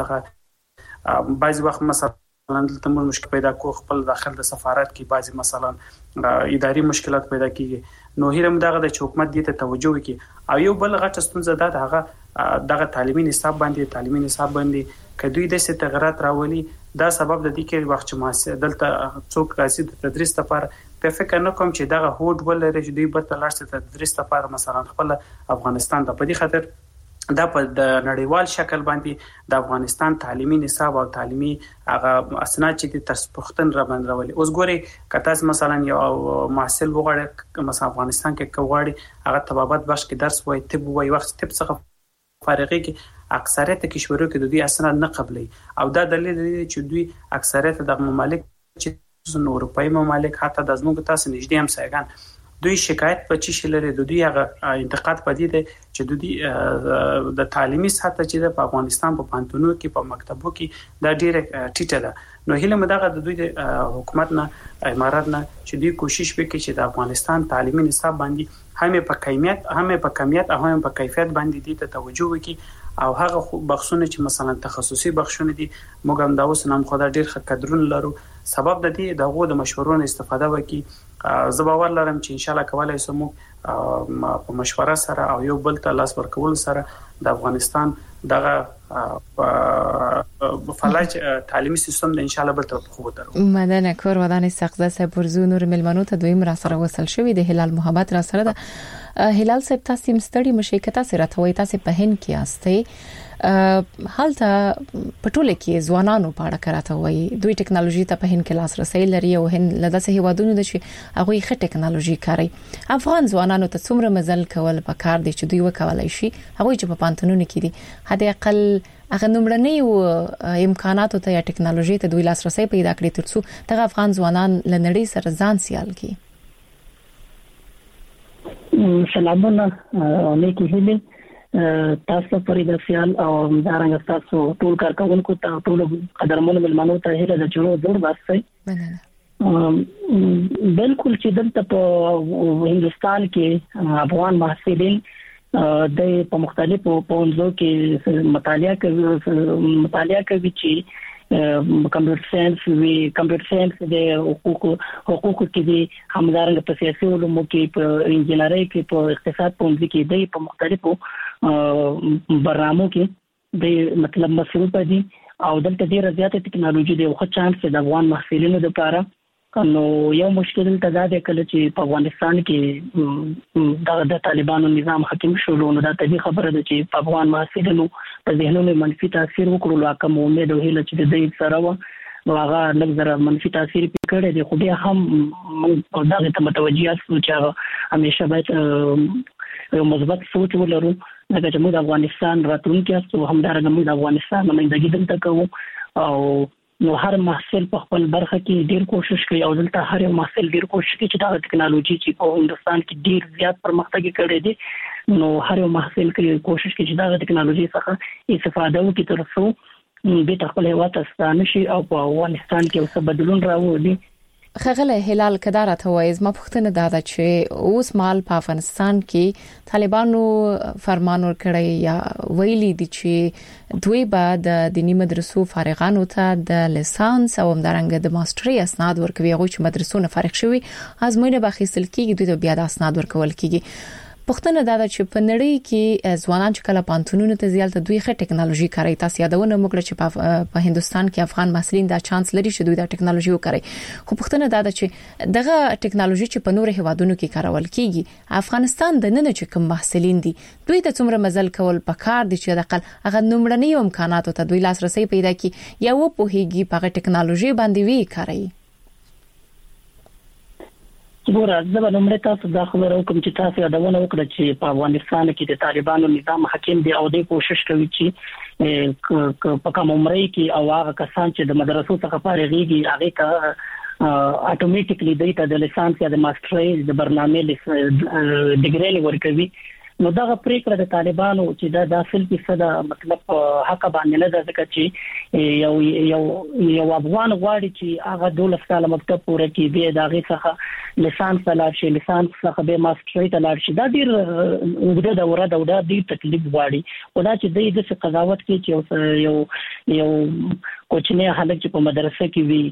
څخه بعضی وخت مثلا دلته موږ مشکل پیدا کو خپل داخل د سفارت کې بعضی مثلا اداري مشکلات پیدا کیږي. نو هیله مدغه د حکومت دې ته توجه وکړي او یو بل غټ ستونزه ده هغه دغه تعلیمي نصاب باندې کدوې د ست تغیرات راولي دا سبب د دې کې وخت چې دلته څوک راځي د تدریس لپاره په فکر نه کوم چې دغه هوډ ولري چې دوی به تلاشت تدریس لپاره مثلا خپل افغانستان ته په دې خاطر دا په د نړیوال شکل باندې د افغانستان تعلیمي نصاب او تعلیمي هغه اسناد چې د ترسپختن را باندې راولي. اوس ګوري کتاس مثلا یو محصل وغواړي مثلا افغانستان کې کوغواړي هغه طبابت بخش کې درس وای طب وای وخت طب څخه فارغي کې اکثریت کشورو کې د دوی اسناد نه قبلي او دا دلیل دی چې دوی اکثریت د ممالک چې اروپאי ممالک حتی د زموږ تاسو نږدې هم سایګان دوی شکایت په چی شلره د دوی هغه انتقاد پدې ده چې دوی د تعلیمي سطح چې په افغانستان په پانتونو کې په مکتبو کې دا ډیره ټیټه ده. نو هیله مدغه د دوی د حکومت نه امارات نه چې دوی کوشش وکړي چې د افغانستان تعلیمي نصاب باندې هم په کمیت او هم په کیفیت باندې دي ته توجه وکړي او هغه بخښونه چې مثلا تخصصي بخښونه دي موږ هم دا اوس نام خدای ډیر ښه قدرون لرو سبب د دې دغه د مشورونو استفاده وکړي. زه باور لرم چې ان شاء الله کولای سمو په مشوره سره او یو بل ته لاس ورکول سره د افغانستان دغه فلج تعلیمي سیستم د ان شاء الله به تر خو درو. مدن کور ودان سقزه سپورزو نور ملمنو ته دویم را سره وصل شوې د هلال محبت را سره ده. هلال صاحب تاسو مستړي مشکته سره ته وای تاسو په هند کې آستئ حالته پټوله کې ځوانانو په اړه کراته وای دوی ټکنالوژي ته په هند کې لاسرسي لري او هند لداسه هیوادونو د شي هغه ښه ټکنالوژي کاروي. افغان ځوانانو ته څومره مزل کول په کار دي چې دوی وکولای شي هغه چې په پانتونونو کې دي هدا اقل هغه نمرنۍ امکاناتو ته یا ټکنالوژي ته دوی لاسرسي پیدا کړی ترڅو دغه افغان ځوانان لنړی سره ځان سیال کړي. سلامونه نیکی هیله تاسو پرې د خیال او دارنګ تاسو ټول کارکونکو ته ټول قدرمن ملمنو ته هیله د جوړو جوړ واسطه بالکل چې دلته په هندستان کې افغان محصلین د په مختلفو پونځو کې مطالعه کوي چې کمپیوټر ساينس د حقوقو کې دي همدارنګه په سیاسي علومو کې په انجینرۍ کې په اقتصاد پوهنځي کې دي په مختلفو برنامو کې د مطلب مصروف دي او دلته ډیره زیاته ټکنالوژي دی او ښه چانس د افغان محصلینو لپاره. نو یو مشکل ته دا دی کله چې په افغانستان کې د طالبانو نظام حاکم شول نو دا طبيعي خبره ده چې په افغان محصلینو په ذهنونو منفي تاثیر وکړو لکه امید او هیله چې د دې سره و هغه لږ منفي تاثیر پکړه دی خو بیا هم موږ دا ته متوجه یو چې همیشه باید یو مثبت سوچ ولرو لکه چې موږ افغانستان راتلونکي او همدارنګه موږ افغانستان باندې دلته کوو او نو هر محصل په خپل برخه کې ډیر کوشش کوي او دلته هر یو محصل ډیر کوشش کوي چې دا ټکنالوژي چې په هندستان کې ډیر زیات پرمختګ کړی دی نو هر یو محصل کوي کوشش کوي چې دا ټکنالوژي څخه استفاده وکړي ترڅو به خپل هیواد ته ستانه شي او په افغانستان کې څه بدلون راوړي. خغله هلال کدار ته وایز ما پختنه داده چې اوس مال په افغانستان کې طالبانو فرمان ورکړی یا ویلي دي چې دوی به د دینی مدرسو فارغانو ته د لیسانس او همدارنګه د ماستري اسناد ورکوي هغه چې مدرسو نه فارغ شوي ازموینه به خېستل کیږي دوی ته بیا د اسناد ورکول کیږي. پښتنه دا چې په نړۍ کې ځوانان چې کله پانتونونو ته زیالته دوی ښه ټکنالوژي کاروي. تاسو یادونه وکړه چې په هندستان کې افغان محصلین دا چانس لري چې دوی دا ټکنالوژي وکړي. خو پښتنه دا چې دغه ټکنالوژي چې په نور هیوادونو کې کارول کیږي، افغانستان د نن چې کوم محصلین دي دوی ته څومره مزل کول پکار دي چې د اقل هغه نمړنی امکاناتو ته دوی لاسرسي پیدا کړي یا و په هیږي په ټکنالوژي باندې وی کوي. ګوره زه به نمبر تاسو دا خبره وکم چې تاسو یادونه وکړه چې په افغانستان کې د طالبانو نظام حاکم دی او د کوشش کوي چې په کوم عمر کې او هغه کسان چې د مدرسو څخه فارغيږي هغه کا اتوماتیکلی د لیسانس یا د ماسترۍ د برنامه ډیګری ورکوي. نو دا پریکړه د طالبانو چې دا داخل کې صدا مطلب حق باندې نه ده ځکه چې یو افغان غواړي چې هغه 12 کال مکتب پوره کړي به داغه څخه لیسانس لاړ شي، لیسانس څخه به ماسترۍ ته لاړ شي. دا ډیر وګړه دوره دا ډیر تکلیف غواړي. او دا چې د قضاوت کې چې یو کوچنی حالت چې په مدرسه کې وي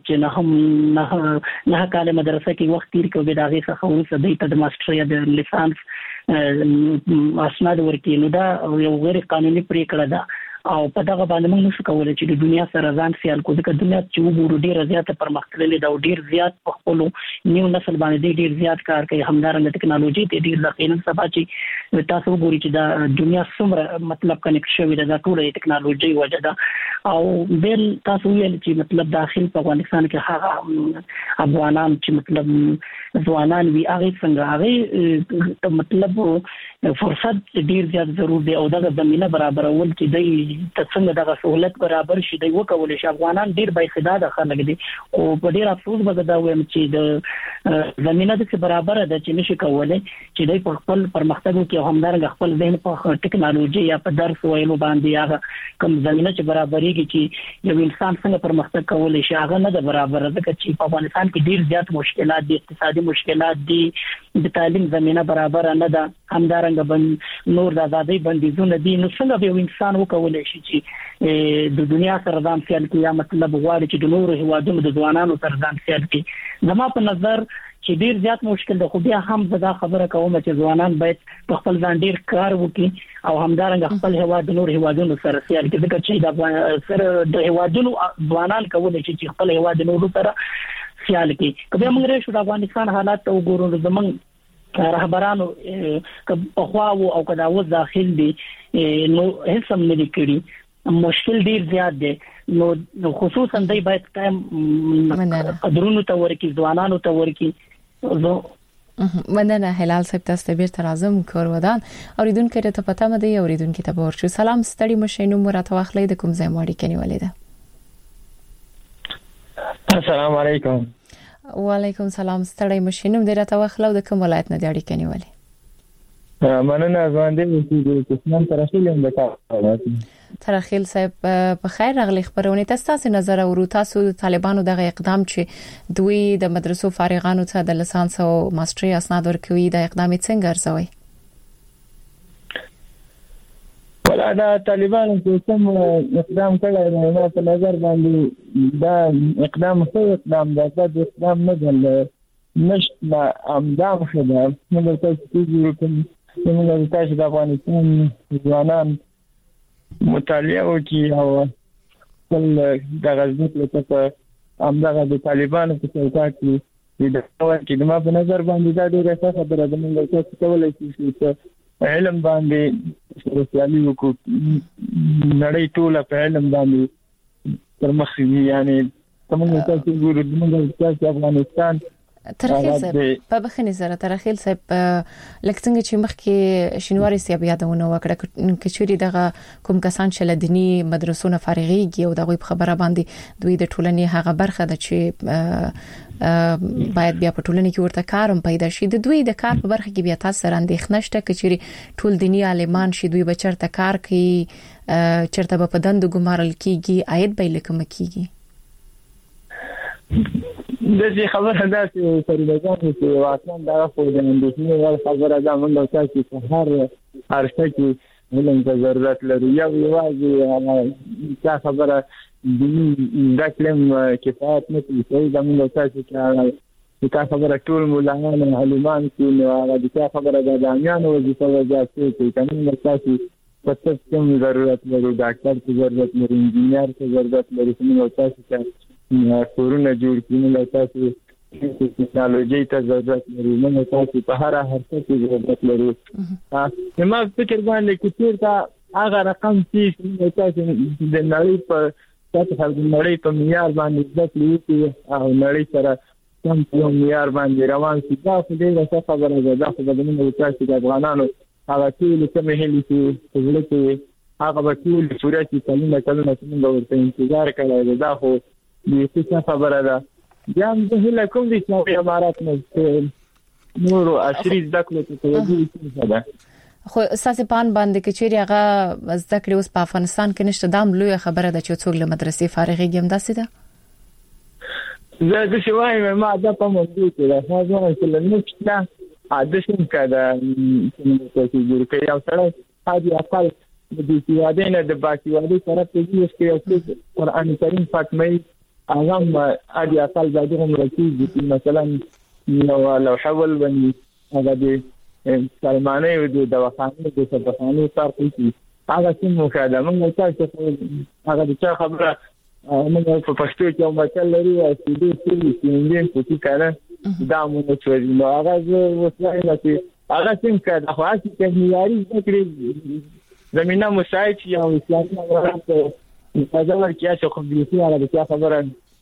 چې نه کال مدرسه کې وخت تیر کوي به داغه څخه ورسره د ماسترۍ یا د لیسانس اسناد ورکړي. نو دا یو غیر قانوني پریکړه ده او په دغه باندې موږ نشو کولای چې د دنیا سره ځان سیال کو. ځکه دنیا چې وګورو ډیره زیاته پرمختللې ده او ډیر زیات په خپل نیو نسل باندې ډیر زیات کار کوي. همدارنګه ټکنالوژي ته ډیر ځکه سبا چې تاسو وګورئ چې دا دنیا څومره مطلب کنیکټ شوی ده، دا ټول ټکنالوژي وجه ده. او بل تاسو ویل چې مطلب داخل په افغانستان کې هغه افغانان چې مطلب ځوانان وی هغه څنګه هغه مطلب فرصت ډیر زیات ضرور دی او دغه زمينه برابرول چې د څنګه دغه سہولت برابر شي دی وکول شي. افغانان ډیر با استعداد خلک دي او په ډیر افسوس به دا وایم چې د زمينه د برابر ده چې نشي کولای چې د خپل پرمختګ کې همدارنګه خپل ذهن په ټکنالوژي یا په درس ویلو باندې هغه کوم زمينه چې برابرېږي چې یو انسان څنګه پرمختګ کولای شي هغه نه ده برابر. ځکه چې په افغانستان کې ډیر زیات مشکلات دي، اقتصادي مشکلات دي، د تعلیم زمينه برابر نه ده، همدارنګه نور د آزادۍ بندیزونه دي. نو څنګه به انسان وکولای شي چې د دنیا سره ځان سیال کړي یا مطلب غواړي چې د نورو هیوادونو د ځوانانو سره ځان سیال کړي. زما په نظر چې ډیر زیات مشکل ده. خو بیا هم دا خبره کوم چې ځوانان باید په خپل ځان ډیر کار وکړي او همدارنګه خپل هیواد د نورو هیوادونو سره سیال کړي. ځکه چې د هیوادونو ځوانان کولای شي چې خپل هیواد د نورو سره سیال کړي. کله موږ راشو د افغانستان حالات ته وګورو، زمونږ رهبرانو په خوا او کدا و داخل دي نو هیڅ هم نه کړي. مشکل ډیر زیات دی. نو خصوصا دای باید قائم قدرونو ته ورکی، ځوانانو ته ورکی. مننه هلال صاحب، تاسو ته بیرته راځم کور ودان. اوریدونکو ته پته مده اوریدونکو ته ورشو. سلام ستړي مشینو مرته واخلې د کوم ځای ماړي کني ولیده. السلام علیکم. وعلیکم سلام. ستړي مشینو درته واخلو د کوم ولایت نه دی اړیکه نیولې؟ مننه ځوان دې چې تاسو ترخیل هم وکړه. ترخیل صاحب په خیر راغلی. خبرونه تاسو نظر او تاسو طالبانو دغه اقدام چې دوی د مدرسو فارغانو ته د لیسانس او ماسترۍ اسناد ورکوي د اقدام څنګه ارزوي؟ ولا دا طالبانو چې کوم اقدام کړی دی نو په نظر باندې دا اقدام څه اقدام دا د اقدام نه دی نشته امدام خدا. موږ تاسو د افغانستان ځوانان مطالعه وکړي او خپل د غزنی په امدغه د طالبانو په چوکاټ کې د ډول کې د ما په نظر باندې دا ډېره ښه خبره ده. موږ تاسو کولای شو چې علم باندې سوسیالي وکړو، نړۍ ټوله په علم باندې ترمخ یعنی کومه تاسو ګورئ د افغانستان ترخیل صاحب په بخنه سره ترخیل صاحب لکه څنګه چې مخکې شینواری سیاب یادونه وکړه کچوري دغه کوم کسان چې لدنی مدرسو نه فارغيږي او دغه خبره باندې دوی د ټولنې هغه برخه ده چې باید بیا په ټولنې کې ورته کارم پیدا شي. د دوی د کار په برخه کې بیا تاسو سره اندېښنه شته کچوري ټول دینی عالمان شي دوی به چرته کار کوي، چرته به په دند ګمارل کیږي، عاید به لکه مکیږي. د دې خبره ده چې فریدګان چې واقعا دا خو د اندېښنې ول خبره ده. موږ تاسو په هر څه کې علم ته ضرورت لري. یوازې دا خبره د کلم کفایت نه کوي. دا موږ تاسو کې دا خبره ټول مولانا عالمان چې نو هغه د خبره د امیانو وظیفه وځي چې کومه تاسو پس کوم ضرورت لري ډاکټر ته ضرورت لري انجینر ته ضرورت لري نو تاسو ته کورونه جوړ کړئ نو تاسو ټیکنالوژي ته ضرورت لري نو تاسو په هر څه کې ضرورت لري ما فکر باندې کې چیرته هغه رقم چې تاسو د نړۍ په تاسو د نړۍ په معیار باندې ځکه او نړۍ سره کوم معیار باندې روان شي دا خو دې خبره ده دا خو د تاسو د افغانانو هغه ټول کومه هلي چې ولکه هغه به ټول پوره چې کلمه څنګه ورته انتظار کوي دا خو دې څه خبره ده بیا د هله کوم دي چې امارات نه نور عصري ذکر ته توجه ده خو اساس پان باندې کې چیرې هغه ذکر اوس په افغانستان کې نشته دام لوی خبره ده چې څوک له مدرسې فارغي ګم داسې ده زه د شوای ما دا په موضوع کې راځم چې لنشته عادشم کده چې جوړ کړی او سره هادي اقل د دې یادینه د باقي وادي طرف ته یې چې قرآن کریم فاطمه اعظم هادي اقل د دغه مرکز مثلا لو حول وني هغه د سلمانه او د دواخانه د سبخانه فرق کوي هغه څه مخادمه موږ تاسو هغه د خبره موږ په پښتو کې یو متل لري چې دې چې کله دا موږ چوري نو هغه وسایل چې هغه څنګه د خاصی تکنیکي ذکر زمينه مساعد یا اسلامي امارات په ځای کې چې خو دې هغه د خبره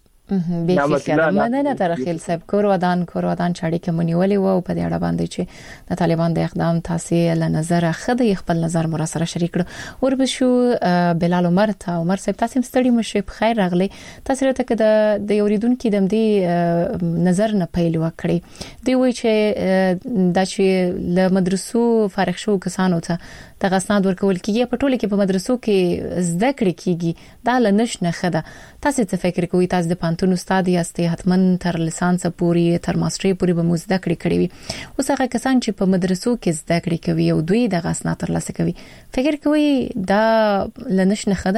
بیخي مننه ترخیل صاحب کور ودان چاړي کې مونیولې وو په دې اړه باندې چې د طالبان د اقدام تاسو له نظر خدای خپل نظر مر سره شریک کړ وربشو بلال عمر صاحب تاسو مستړي مشه بخیر راغلي تاسو ته د یوریدونکو د دې نظر نه پیل وکړي دی وی چې د چې له مدرسو فارغ شو کسانو ته د غسناد ورکول کیږي په ټوله کې په مدرسو کې زده کړې کیږي دا لنش نه خده تاسو څه فکر کوئ تاسو د پانتون استاد یاستئ حتمن تر لیسانس پورې تر ماستری پورې به مو زده کړې کړې وي اوس هغه کسان چې په مدرسو کې زده کړې کوي او دوی د غسناد تر لاسه کوي فکر کوئ دا لنش نه خده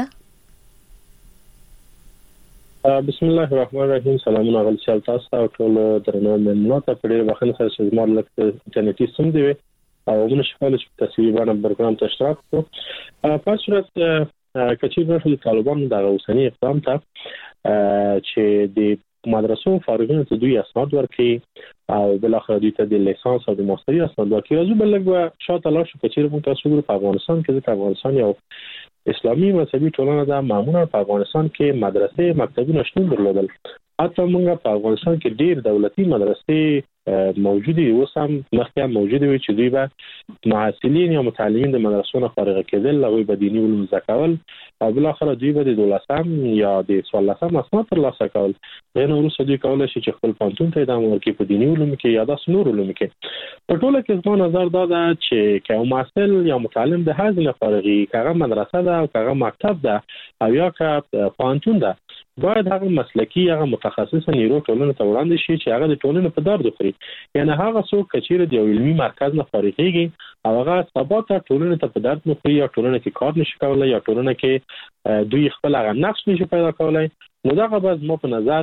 بسم الله الرحمن الرحیم سلامونه علیکم تاسو او ټول درنو مېلمنو ته په ډېر وخت سره شمار لکه انټرنیټي سم دی او موږ شپږ چې تصویري باندې برنامه ته اشتراک کوو په صورت کچې د طالبانو د اوسنی اقدام ته چې د مدرسو فارغین ته دوی اسناد ورکړي او بل اخر دوی ته د لیسانس او د ماستری اسناد ورکړي راځو بل لږه شاته لاړ شو کچې موږ تاسو په افغانستان کې د افغانستان یو اسلامي مذهبي ټولنه ده معمولا په افغانستان کې مدرسې مکتبونه شتون درلودل حتی موږ په افغانستان کې ډېر دولتي مدرسې موجوده اوس هم مخکې موجوده وي چې دوی به معلولین یا متعلمین د مدرسو نه فارغ کېدل او به دیني علوم زده کول او بل اخر دوی به د 12 یا د 14 اسناد ترلاسه کول غیر وروسته دوی کولای شي چې خپل پانتون ته ادامه ورکړي په دیني علوم کې یا د نور علوم کې په ټوله کې زما نظر دا ده چې کوم محصل یا متعلم د هغه نه فارغي کاغه مدرسه ده او کاغه مکتب ده او یا کا پانتون ده باید هغه مسلکی هغه متخصص نیرو ټولنه ته وړاندې شي چې هغه د ټولنې په درد خوري یعنی هغه څوک چې د یو علمي مرکز نه فارغيږي او هغه ثبات ټولنې ته په درد نه خوري یا ټولنه کې کار نشي کولای یا ټولنه کې دوی خپل هغه نقش نشي پیدا کولای نو دا غواړم ما په نظر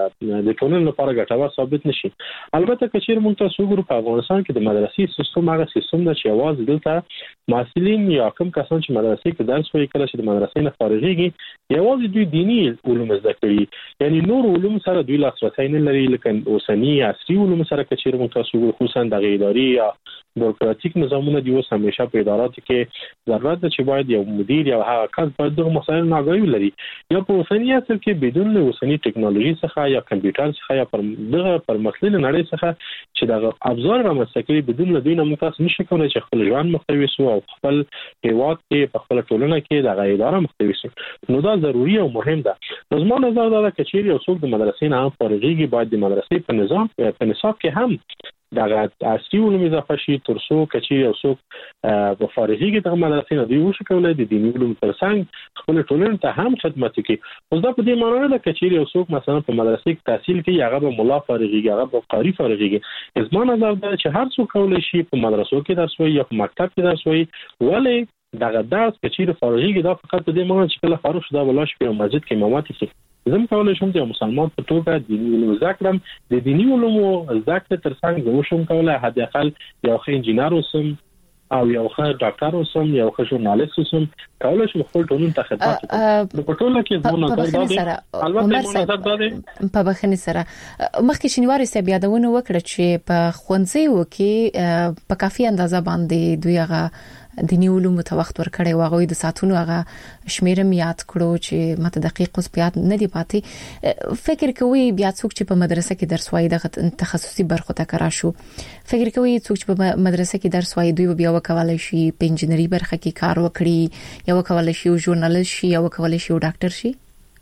د ټولنې لپاره ګټور ثابت نشي البته کچیر مونږ ته وګورو په افغانستان کې د مدرسې سیستم هغه سیستم د چې आवाज دلته مسلمانین یا کوم کسان چې مدرسې کې درس وایي کله چې د مدرسې نه فارغيږي یوازې دوی دینی علوم زده کوي یعنی نور علوم سره دوی لاسرسی نه لري لکه اوسنی عصري علوم سره کچیر مونږ تاسو وګورو خصوصا د اداري یا بوروکراتیک نظامونه دی اوس همیشه په اداراتو کې ضرورت ده چې باید یو مدیر یا هغه کس باید د مسایل ناګهي لري یا په اوسنی اصل کې بدون اوسنی ټکنالوژي څخه یا کمپیوټر څخه یا پر مسلې نړۍ څخه چې د ابزار رامنځته کړي بدون له دوی نه متاس نشي کولای چې خپل ژوند مختوي سو او خپل هیواد کې په خپل ټولنه کې د اداره مختوي سو نو دا ضروری او مهم ده زما نظر دا چې یو څوک د مدرسې نه فارغيږي باید د مدرسې په نظام په نصاب کې هم دغه اصلي علوم اضافه شي ترڅو کچې یو څوک په فارغيږي د مدرسې نه دی وشي کولای د دیني علوم ترڅنګ خپل ټولنې ته هم خدمت کوي اوس دا په دې معنی نه ده کچې یو څوک مثلا په مدرسې کې تحصیل کوي هغه به مولا فارغيږي هغه به قاری فارغيږي زما نظر دا چې هر څوک کولای شي په مدرسو کې درس وایي یا په مکتب کې درس وایي ولې دغه درس کچې فارغيږي دا فقط په دې معنی چې کله فارغ شوه ولا شي په مسجد کې امامت کوي زم کولای شم د مسلمان په توګه دیني علوم زده د دیني علومو زده کړې ترڅنګ زه شم کولای حد اقل یو ښه انجینر اوسم او یو ښه ډاکټر اوسم یو ښه ژورنالیست اوسم کولای شم خپل ټولنې ته خدمت وکړم په ټوله کې زموږ نظر دا دی البته نظر دا دی په بخښنې سره مخکې شینواري سه بیا دونه وکړه چې په خوندزیو کې په کافي اندازه باندې دوی هغه دینی علوم ته وخت ورکړی واغوي د ساتونو هغه شمیره یاد کړو چې ماته دقیق اوس بیا نه دی پاتې فکر کوي بیا څوک چې په مدرسه کې درس وایي د تخصصي برخو ته کرا شو فکر کوي څوک چې په مدرسه کې درس وایي دوی بیا وکولای شي په انجینری برخه کې کار وکړي یا وکولای شي ژورنالیست شي یا وکولای شي ډاکټر شي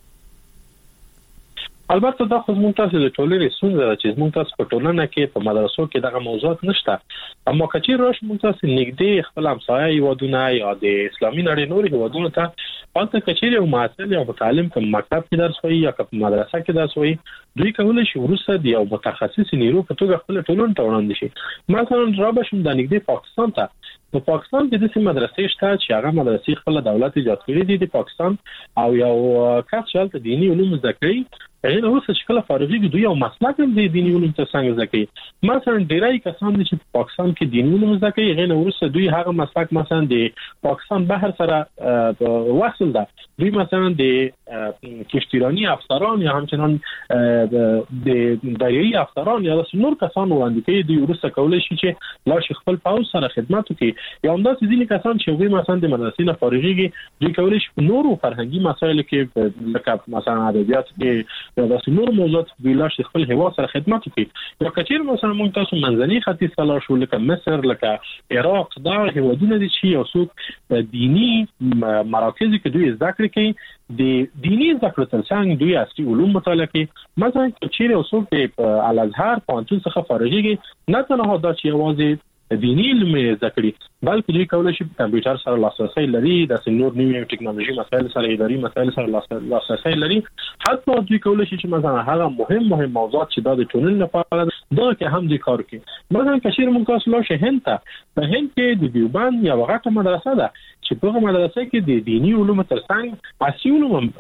البته دا خو موږ تاسو د ټولنې څنګه چې موږ تاسو په ټولنه کې په مدرسو کې دغه موضوعات نشته اما کچې راش موږ تاسو نږدې خپل همسایه یوادونه یا د اسلامي نړۍ نورې یوادونه ته پاتې کچې یو معلم یا متعلم په مکتب کې درس وایي یا په مدرسه کې درس وایي دوی کولای شي ورسره د یو متخصص نیرو په توګه خپل ټولنه ته وړاندې شي مثلا را بشم د نږدې پاکستان ته په پاکستان کې د سیمه مدرسې شته چې هغه مدرسې خپل دولت ایجاد کړې دي د پاکستان او یو کس چې د دینی علوم زده کوي هغه اوس چې کله فارغي دوی یو مسلک د دینی علوم ته څنګه زده کوي مثلا ډیری کسان چې په پاکستان کې دینی علوم زده کوي هغه اوس دوی هغه مسلک مثلا د پاکستان بهر سره وصل ده دوی مثلا د کشتیرانی افسران یا همچنان د دریایي افسران یا نور کسان وړاندې کوي دوی ورسره کولای شي چې لا خپل پاوز سره خدمت وکړي یا هم داسې ځینې کسان چې دوی مثلا د مدرسې نه فارغيږي دوی کولای شي نورو فرهنګي مسایلو کې لکه مثلا ادبیات کې یا داسې نور موضوعات دوی لا خپل هوا سره خدمت وکړي یا کچیر مثلا موږ تاسو منځني ختیځ ته لاړ شو لکه مصر لکه عراق دا هیوادونه دي چې یو څوک دینی مراکز کې دوی زده کړې کوي د دینی زده کړې ترڅنګ دوی اصلي علوم مطالعه کوي مثلا کچیر یو څوک په الازهر پوهنتون څخه فارغيږي نه تنها دا چې یوازې دینی علم زده کړي بلکې دوی کولای شي کمپیوټر سره لاسرسي لري د نور نوې ټکنالوژي مسایل سره اداري مسایل سره لاسرسي لري حتی دوی کولای شي چې مثلا هغه مهم موضوعات چې د ټولنې لپاره دا کې هم د کار کوي مثلا کشیر موږ تاسو لا شهند ته په هند کې د دیوبند یا وغټه مدرسه ده چې په مدرسه کې د دینی علوم ترڅنګ اصلي علوم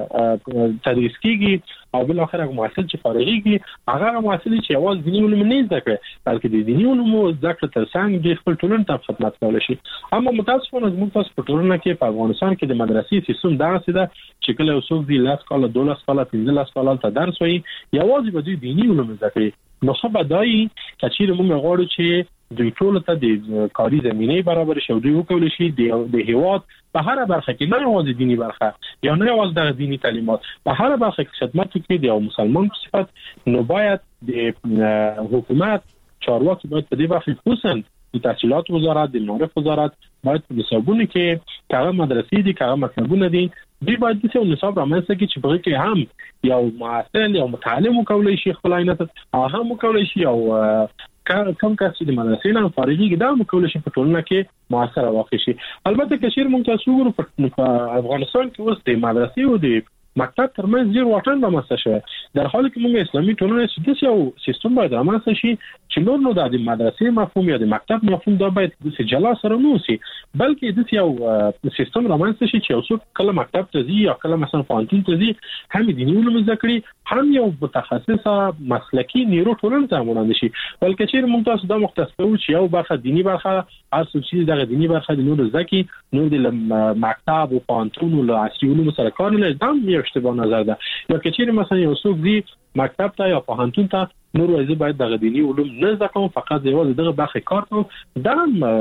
تدریس کیږي او بل اخر هغه محصل چې فارغيږي هغه محصل چې اول دینی علوم نه زده کړي بلکې د دینی علوم زده کړې ترڅنګ د خپل ټولنې ته خدمت کولای شي اما متاسفانه موږ تاسو په ټولنه کې په افغانستان کې د مدرسې سیستم داسې ده چې کله اوسوک دی لاس کال 12 کال 15 کال ته درس وایي یوازې به د دینی علوم زده کړي نو خو به دای چې موږ غواړو چې دوی ټول ته د کاري زمينه برابر شي دوی وکول شي د هیواد په هر برخه کې نه یوازې دینی برخه یا نه یوازې د دینی تعلیمات په هر برخه کې خدمت کوي د مسلمان په صفت نو باید د حکومت چارواکي باید په دې برخه خصوصا د تحصیلات وزارت د معارف وزارت باید په نصابونو کې کاغه مدرسې دي کاغه مکتبونه دي دوی باید د څو نصاب رامنځته کړي چې په کې هم یو معاصر یا متعلم وکولای شي خپل عینت او هم وکولای شي او کوم کس چې د مدرسې نه فارغيږي دا وکولای شي په ټولنه کې موثر واقع شي البته کشیر مونږ تاسو ګورو په افغانستان کې اوس د مدرسې او د مکتب ترمنځ ډیر واټن رامنځته شوی در حالی چې موږ اسلامي ټولنه چې یو سیستم باید رامنځته شي چې نور د مدرسې مفهوم یا د مکتب مفهوم دا باید د جلا سره نو شي بلکې د یو سیستم رامنځته شي چې اوس کله مکتب ته ځي یا کله مثلا پوهنتون ته ځي هم دیني علوم زده کړي هم یو متخصصه مسلکی نیرو ټولنه ته وړاندې شي بلکې چې موږ تاسو دا مختص کوو چې یو برخه دینی برخه هر څه چې دغه دینی برخه د نور زکی نور د مکتب او پوهنتون او اصلي علوم سره کار نه لري اشتباه نظر ده یا که چیرې مثلا یو څوک دی مکتب ته یا پوهنتون ته نور وایي باید دغه دینی علوم نه زده کوم فقط یوازې دغه برخه کار کوم دا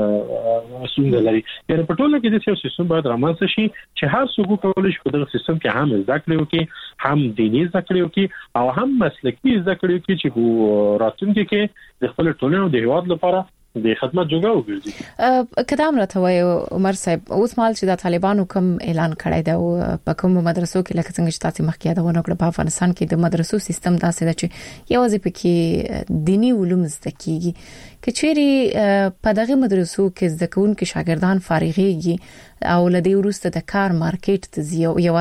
مسؤل لري یعنی په ټوله کې د یو سیستم باید رامنځته شي چې هر څوک کولای شي په دغه سیستم کې هم زده کړي وکړي هم دینی زده کړي وکړي او هم مسلکی زده کړي وکړي چې راتلونکي کې د خپل ټولنې د هیواد لپاره د خدمت جوګه وګرځي کدام راته وای عمر صاحب اوس مال چې د طالبانو کوم اعلان کړی دا په کوم مدرسو کې لکه څنګه چې تاسو مخکې یادونه کړې په افغانستان کې د مدرسو سیستم داسې دی چې یوازې پکې دینی علوم زده کیږي کچېری په دغه مدرسو کې زده کوونکي شاګردان فارغيږي او لدی ورسته د کار مارکیټ ته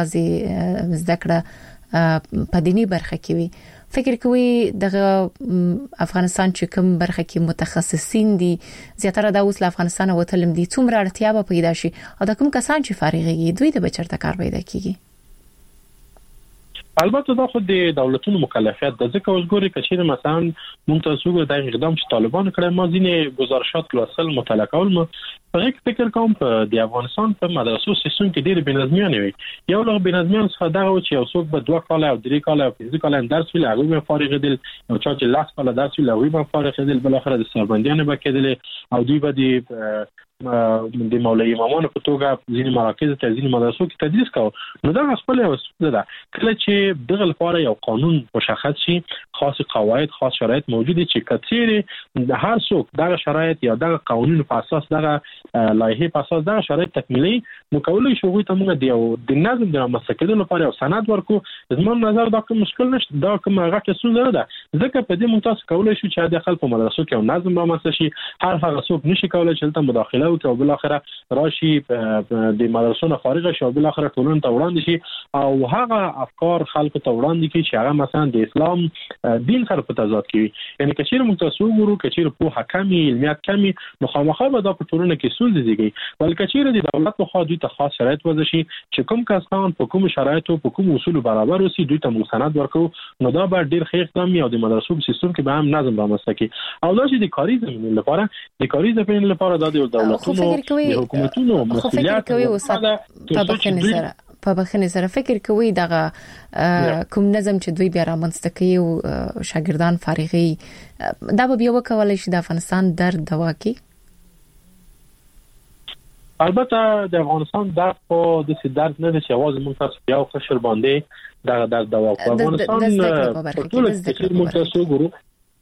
یوازې زده کړه په دینی برخه کې وي فکر کوي دغه افغانستان چې کوم برخه کې متخصصین دي زیاتره د اوس له افغانستان وتلم دي څومره اړتیا به پیدا شي او د کوم کسان چې فارغيږي دوی د بچرته کار پیدا کیږي البته دا خو د دولتونو مکلفیت د ځکه وګوري کچې مثلا مونږ تاسو د اقدام چې طالبان کړی ما ځینې گزارشات لوستل مطالعه کول مو په فکر کوم په د افغانستان په مدرسو سیستم کې ډېر بنظمیان وي یو لږ بنظمیان څخه دا و چې یو څوک به 2 کال او 3 کال او 5 کال درس ویل هغه فارغ دي او چې لاس کال درس ویل هغه فارغ دي بل اخر د سربندیان به کېدل او دوی به د مولوی امامانو په توګه ځینې مراکز ته ځینې مدرسو کې تدریس کاوه نو دا خپل یو څه ده کله چې دغه لپاره یو قانون مشخص شي خاص قواعد خاص شرایط موجود دي چې کثیر د هر څوک دغه شرایط یا دغه قانون په اساس دغه لایحه په اساس دغه شرایط تکمیلي نو کولای شو غوښته موږ د نظم د مسکلو لپاره یو سند ورکو زموږ نظر دا کوم مشکل نشته دا کوم غټه څه نه ده ځکه په دې ممتاز کولای شو چې د خلکو په مدرسو کې یو نظم رامنځته شي هر هغه څوک نشي کولای چې تل مداخله او بل اخره راشي د مدرسو فارغ شي او بل اخره ټولنه ته وړاندې شي او هغه افکار خلکو ته وړاندې کی چې هغه مثلا د اسلام دین سره په تضاد کې یعنی کچیر متصور ورو کچیر په حکمي علمیت کمی نو خامخا به د ټولنه کې سول دي ول کچیر د دولت په خوا دوی ته خاص شرایط وضع شي چې کوم کسان په کوم شرایطو په کوم اصول برابر اوسي دوی ته مستند ورکو نو دا به ډیر ښه اقدام او د مدرسو په سیستم کې به هم نظم رامنځته کی او دا چې د کاري زمینې لپاره د کاري زمینې لپاره د دولتونو د حکومتونو مسؤلیت په بخښنې سره فکر کوي دغه کوم نظم چې دوی بیا رامنځته کوي او شاګردان فارغي دا به بیا وکولای شي د افغانستان درد دوا کوي البته د افغانستان درد په د درد نه چې आवाज مونږ تاسو بیا خشر باندې دغه دوا په افغانستان ټول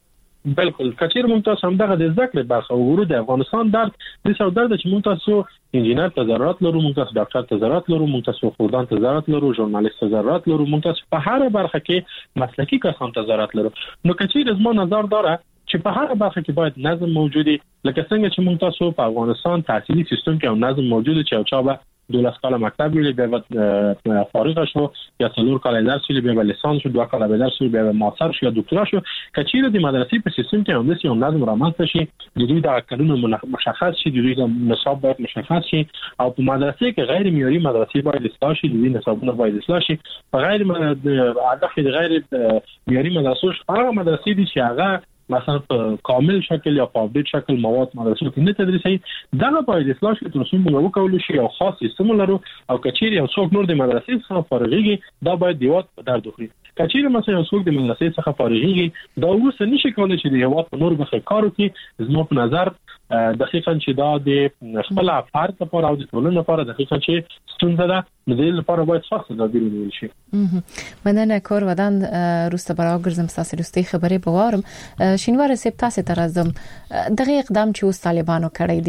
بالکل کچیر ممتاز هم دغه د ذکر برخه وګورو د افغانستان درد د څو درد چې ممتاز انجینر ته ضرورت لرو ممتاز ډاکټر ته ضرورت لرو ممتاز خودان ته ضرورت لرو ژورنالیست ته ضرورت لرو ممتاز په هر برخه کې مسلکی کسان ته ضرورت لرو نو کچیر از ما نظر داره چې په هر برخه کې باید نظم موجودي لکه څنګه چې ممتاز په افغانستان تحصیلي سیستم کې نظم موجود چې چا به 12 کال مکتب ویل به فارغ شو یا 4 کال درس ویل به لیسانس شو 2 کال به درس ویل به ماستر شو یا دکترا شو کچیر د مدرسې په سیستم کې هم د نظم رامنځته شي د دوی د قانون مشخص شي د دوی د نصاب باید مشخص شي او په مدرسې کې غیر معیاري مدرسې باید اصلاح شي د دوی نصابونه باید اصلاح شي په غیر هدف د غیر معیاري مدرسو هغه مدرسې دي چې هغه مثلا په کامل شکل یا په اپډیټ شکل مواد مدرسو کې نه تدریسي دا باید اصلاح شي تر څو موږ وکولو شي او خاص سیستم لرو او کچیر یو څوک نور د مدرسې څخه فارغيږي دا باید دیوات په درد وخوري کچیر مثلا یو څوک د مدرسې څخه فارغيږي دا اوس نشي کولای چې د هیواد په نور بخې کار وکړي زموږ په نظر دقیقاً چې دا د خپل افراد لپاره او د ټولنې لپاره دقیقاً چې ستونزه ده د دې لپاره باید خاصه تدابیر ونیول شي مننه کور ودان روسته براګرزم تاسو رستي خبرې بوارم شینوار سپ تاسو ته راځم دغه اقدام چې اوس طالبانو کړی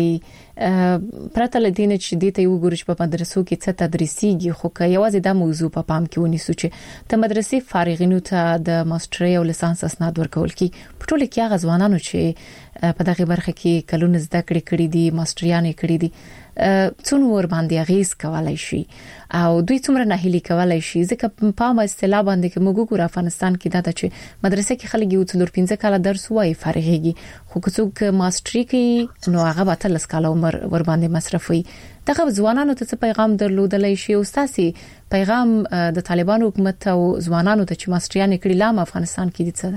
دی پرته لدینه چې د ته یو ګورش په مدرسو کې څه تدریسيږي خو که یوازې د موضوع په پام کې ونیسو چې ته مدرسې فارغینو ته د ماسترۍ او لیسانس اسناد ورکول کی په ټوله کې هغه ځوانانو چې په دغه برخه کې کلونه زده کړې دي ماستریانې کړې دي څون ور باندې غیز کولای شي او دوی څومره نه هلي کولای شي ځکه په ما اصطلاح باندې کې موږ ګور افغانستان کې دا چې مدرسې کې خلک یو څلور 15 کال درس وای فارغيږي خو که څوک ماستری کوي نو هغه به تل سکاله عمر ور باندې مصرفوي دغه ځوانانو ته څه پیغام درلودلای شي او تاسو پیغام د طالبانو حکومت او ځوانانو ته چې ماستریانې کړي لام افغانستان کې دي څه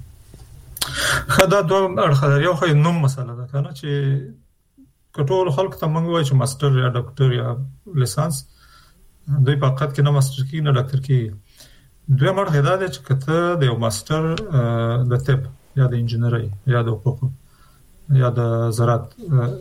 ده خدا دوه اړخ یو خو نوم مسله ده کنه چې کټول خلک ته موږ وایو چې ماستر یا ډاکټر یا لیسانس دوی په حقیقت کې نه ماستر کې نه ډاکټر کې دوی مرغ هدا ده چې کته د یو ماستر د طب یا د انجینرۍ یا د حقوق یا د زراعت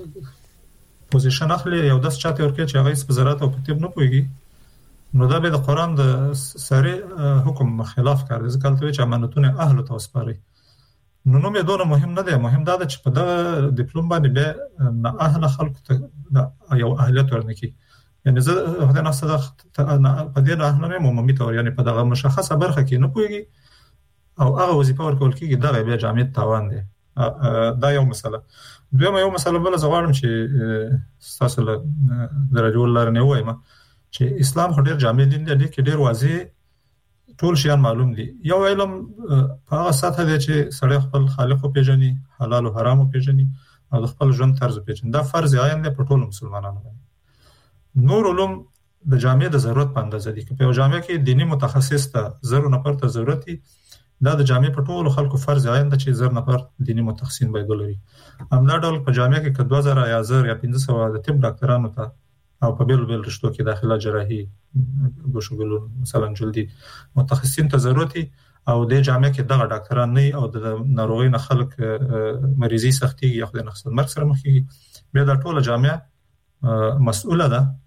پوزیشن اخلي یو داس چاته ورکه چې هغه په زراعت او په طب نه پويږي نو دا به د قران د ساري حکم خلاف کار دي ځکه چې امانتونه اهل ته وسپاري نو نوم یې دونه مهم نه دی مهم دا چې په دغه ډیپلوم باندې به نه اهل خلق ته یو اهلیت ورنکي یعنی زه هغه نه صدق په دې نه اهل نه ممي تور یعنی په دغه مشخصه برخه کې نه پويږي او هغه وظیفه ورکول کېږي دا به جامعیت تاوان دی دا یو مسله دویمه یو مسله بل زغړم چې تاسو له درجه ولر نه وایم چې اسلام خو ډیر جامع دین دی کې ډیر واضح ټول شیان معلوم دي یو علم په هغه سطح دی چې سړی خپل خالق او پیژني حلال او حرام او پیژني او خپل ژوند طرز پیژني دا فرض عین دی په ټول مسلمانانو باندې نور علوم د جامع د ضرورت په اندازه دي. په یو جامع کې دینی متخصص ته 0 نفر ته ضرورت دي، دا د جامع په ټولو خلکو فرض عین ده چې 0 نفر دینی متخصصین باید ولري. همدا ډول په جامع کې 2000 یا 1000 یا 1500 د طب ډاکټرانو ته او په بیل بیل رشتو کې داخله جراحي ګوشوګلون مثلا جلدي متخصصین ته ضرورت دي او د جامع کې دغه ډاکټران نه او د ناروغي نه خلک مریضي سختي یا خدای نقصان مرګ سره مخ کیږي، بیا د ټوله جامع مسؤله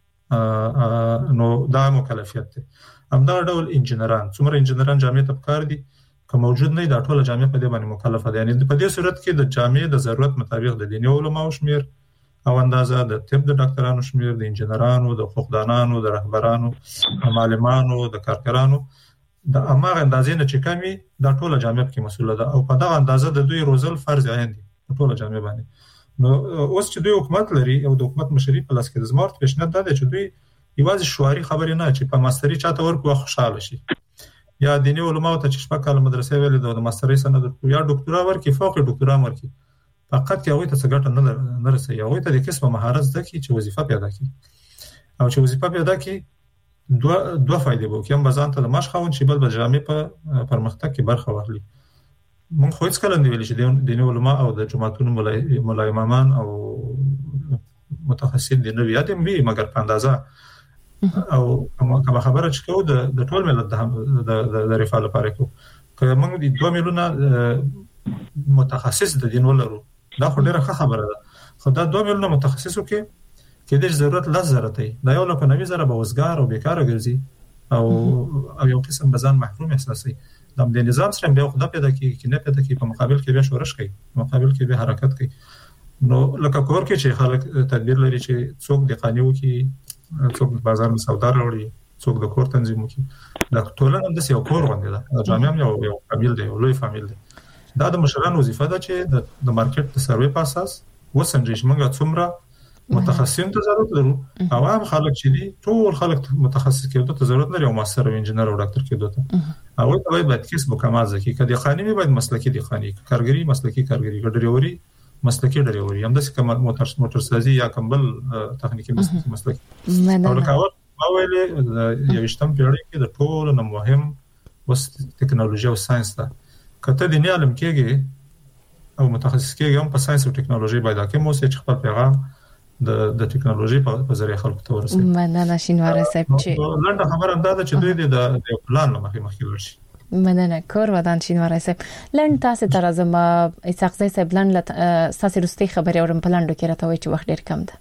ده نو دا مکلفیت ده. همدا ډول انجنیران څومره انجنیران جامع ته کار دي که موجود نه د ټوله جامع په دې باندې مکلفه ده. یعنی په دې صورت کې د جامع د ضرورت مطابق د دیني علماء شمیر او اندازه د طب د ډاکټرانو شمیر، د انجنیرانو، د حقوقدانانو، د رهبرانو، د معلمانو، د کارګرانو د امر اندازې نه چې کمی د ټوله جامع کې مسؤله ده او په دغه اندازه د دوی روزل فرض عین دي په ټوله جامع باندې. نو اوس چې دوی حکومت لري او د حکومت مشري په لاس کې د زمارت پیشنهاد ده چې دوی یوازې شواري خبرې نه چې په ماستري چاته ورکو خوشاله شي یا دیني علماء ته چې شپه کال مدرسې ویلې د ماستري سند یا ډاکټرا ورکي فوق ډاکټرا ورکي، فقط کې هغه ته څه ګټه نه رسي. هغه ته د قسمه مهارت زده کی چې وظیفه پیدا کی او چې وظیفه پیدا کی دوه فائدې وو کوم بزان ته د ماش خاون چې بل د جامع په پرمختګ کې برخه واخلي. مونږ خو هیڅ کله نه ویل چې دیني علماء او د جماعتونو مولای امامان او متخصصین دي نو یادم وی مګر په اندازه او کوم خبره چې کو د ټول ملت د رفاه لپاره کو که موږ د 2 میلیونه متخصص د دین ولرو دا خو ډیره ښه خبره ده. خو دا 2 میلیونه متخصصو کې د ضرورت لزرت دی دا یو لکه 90,000 بوزګار او بیکاره ګرځي او یو قسم بزان محروم احساسي. د نظام سره بیا خدا پیدا کی نه پیدا کی په مقابل کې به شورش کوي، مقابل کې به حرکت کوي. نو لکه کور کې چې خلک تدبیر لري چې څوک د قانونو کې څوک بازار کې سودا راوړي، څوک د کور تنظیم کوي، دا ټولنه د یو کور باندې ده، جامع یو فامیل دی، یو لوی فامیل دی. دا د مشرانو وظیفه ده چې د مارکیټ د سروې په اساس وسنجي چې موږ څومره متخصصین ته ضرورت لرو او عام خلک چې دي ټول خلک متخصص کېدو ته ضرورت لري او ماستر او انجنیر او ډاکټر کېدو ته او ته باید کسب کمال ځکه کدي خاني باید مسلکي دي، خاني کارګری مسلکي کارګری، ډریوري مسلکي ډریوري، هم د کوم موټر سازي یا کمبل تخنیکی مسلکي او لکاوت او ویلې یوشتم پیړۍ کې د ټولو نه مهم وس ټکنالوژي او ساينس ده. کته د عالم کېږي او متخصص کېږي هم په ساينس او ټکنالوژي باندې کې مو چې خپل پیغام د ټکنالوژي په ذریعہ خلکو ته ورسوي. مننه شینواره صاحب چې لنډه خبره ده چې دوی د پلان مخې ورشي. مننه کور ودان شینواره صاحب. لند تاسو تر ازما اسحاق زئی صاحب لند تاسو رستي خبري اورم پلاندو کې راته وای چې وخت ډیر کم ده.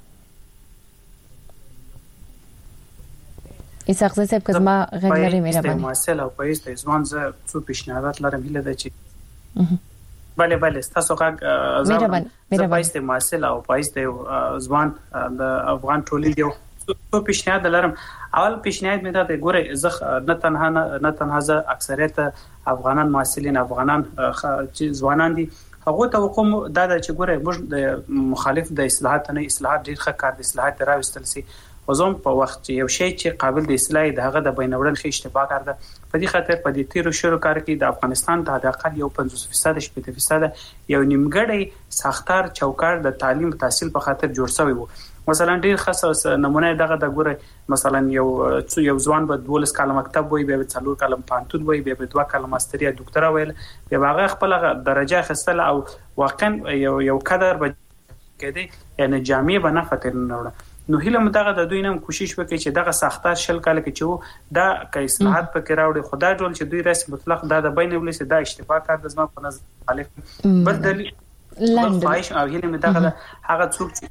اسحاق زئی صاحب کزما غږ لري مهرباني. مسله او پېسته ځوان زه څو پیشنهادات لرم هله ده چې بله تاسو غږ زه پېسته مسله او پېسته ځوان د افغان ټولۍ یو څو پیشنهاد لرم. اول پیشنهاد مې دا ګوره زه نه تنها زه اکثریت افغانان مسلین افغانان چې ځوانان دي هغه ته وقوم دا چې ګوره موږ د مخالف د اصلاحات نه اصلاحات ډیر ښه کار د اصلاحات راوستل سي وزوم په وخت یو شی چې قابل د اصلاح دغه د بینوړل خې اشتباه کار ده. په دې خاطر په دې تیرو شروع کار کې د افغانستان د حداقل یو 50% شپږ فیصد یو نیمګړی ساختار چوکاټ د تعلیم تحصیل په خاطر جوړ شوی وو. مثلا ډیر خاصه نمونه دغه د ګوره مثلا یو ځوان به 12 کاله مکتب وای به 4 کاله پانتون وای به 2 کاله ماستري یا ډاکټرا ویل به هغه خپل درجه خستل او واقعا یو قدر به کېدی یعنی جامع به نه فتر نه وړه. نو هله مدغه د دوی نم کوشش وکړي چې دغه ساختار شل کال کې چې دا کې اصلاحات پکې راوړي خدای ډول چې دوی رسم مطلق دا د بین ولې دا اشتباه کار د زما په نظر مخالف بل دلیل خواهش او هله مدغه هغه څوک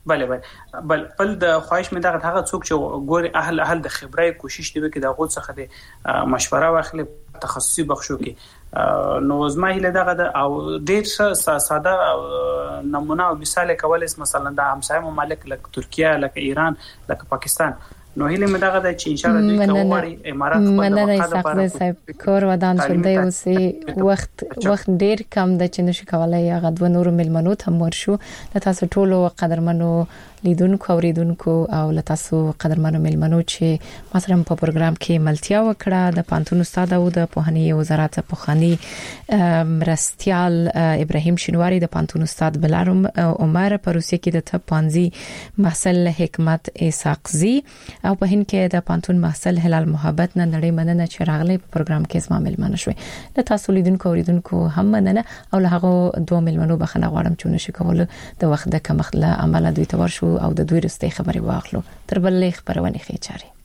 بل د خواهش مدغه هغه څوک چې ګوري اهل د خبرې کوشش دی وکړي دا غوښ څخه د مشوره واخلي تخصصي بخښو کې نو زما هله دغه او ډېر ساده نمونه او مثال کولای مثلا د همسایه مملک لکه ترکیه لکه ایران لکه پاکستان نو هله مدغه د چې ان شاء الله دوی کوماري امارات مننه اسحاق صاحب کور ودان شوندای اوسې وخت ډېر کم د چې نشي کولای هغه د نور ملمنو ته ورشو د تاسو ټولو قدرمنو لیدونکو اوریدونکو او له تاسو قدرمنو ملمنو چې مثلا په پروګرام کې ملتیا وکړه د پانتون استاد او د پوهنی وزارت پوهنی مرستيال ابراهیم شینواری د پانتون استاد بلارم عمر پروسیه کې د طب پانزي محصل حکمت اسحاق زئی او په هند کې د پانتون محصل هلال محبت نه نړۍ مننه چې راغلي په پروګرام کې زما ملمنه شوي د تاسو لیدونکو اوریدونکو هم مننه او له هغه دوه ملمنو بخنه غواړم چې نشي کول د وخت د کمښت له عمله دوی تور شو او د دوی رسته خبري واخلو تر بلې خبرونه خېچاري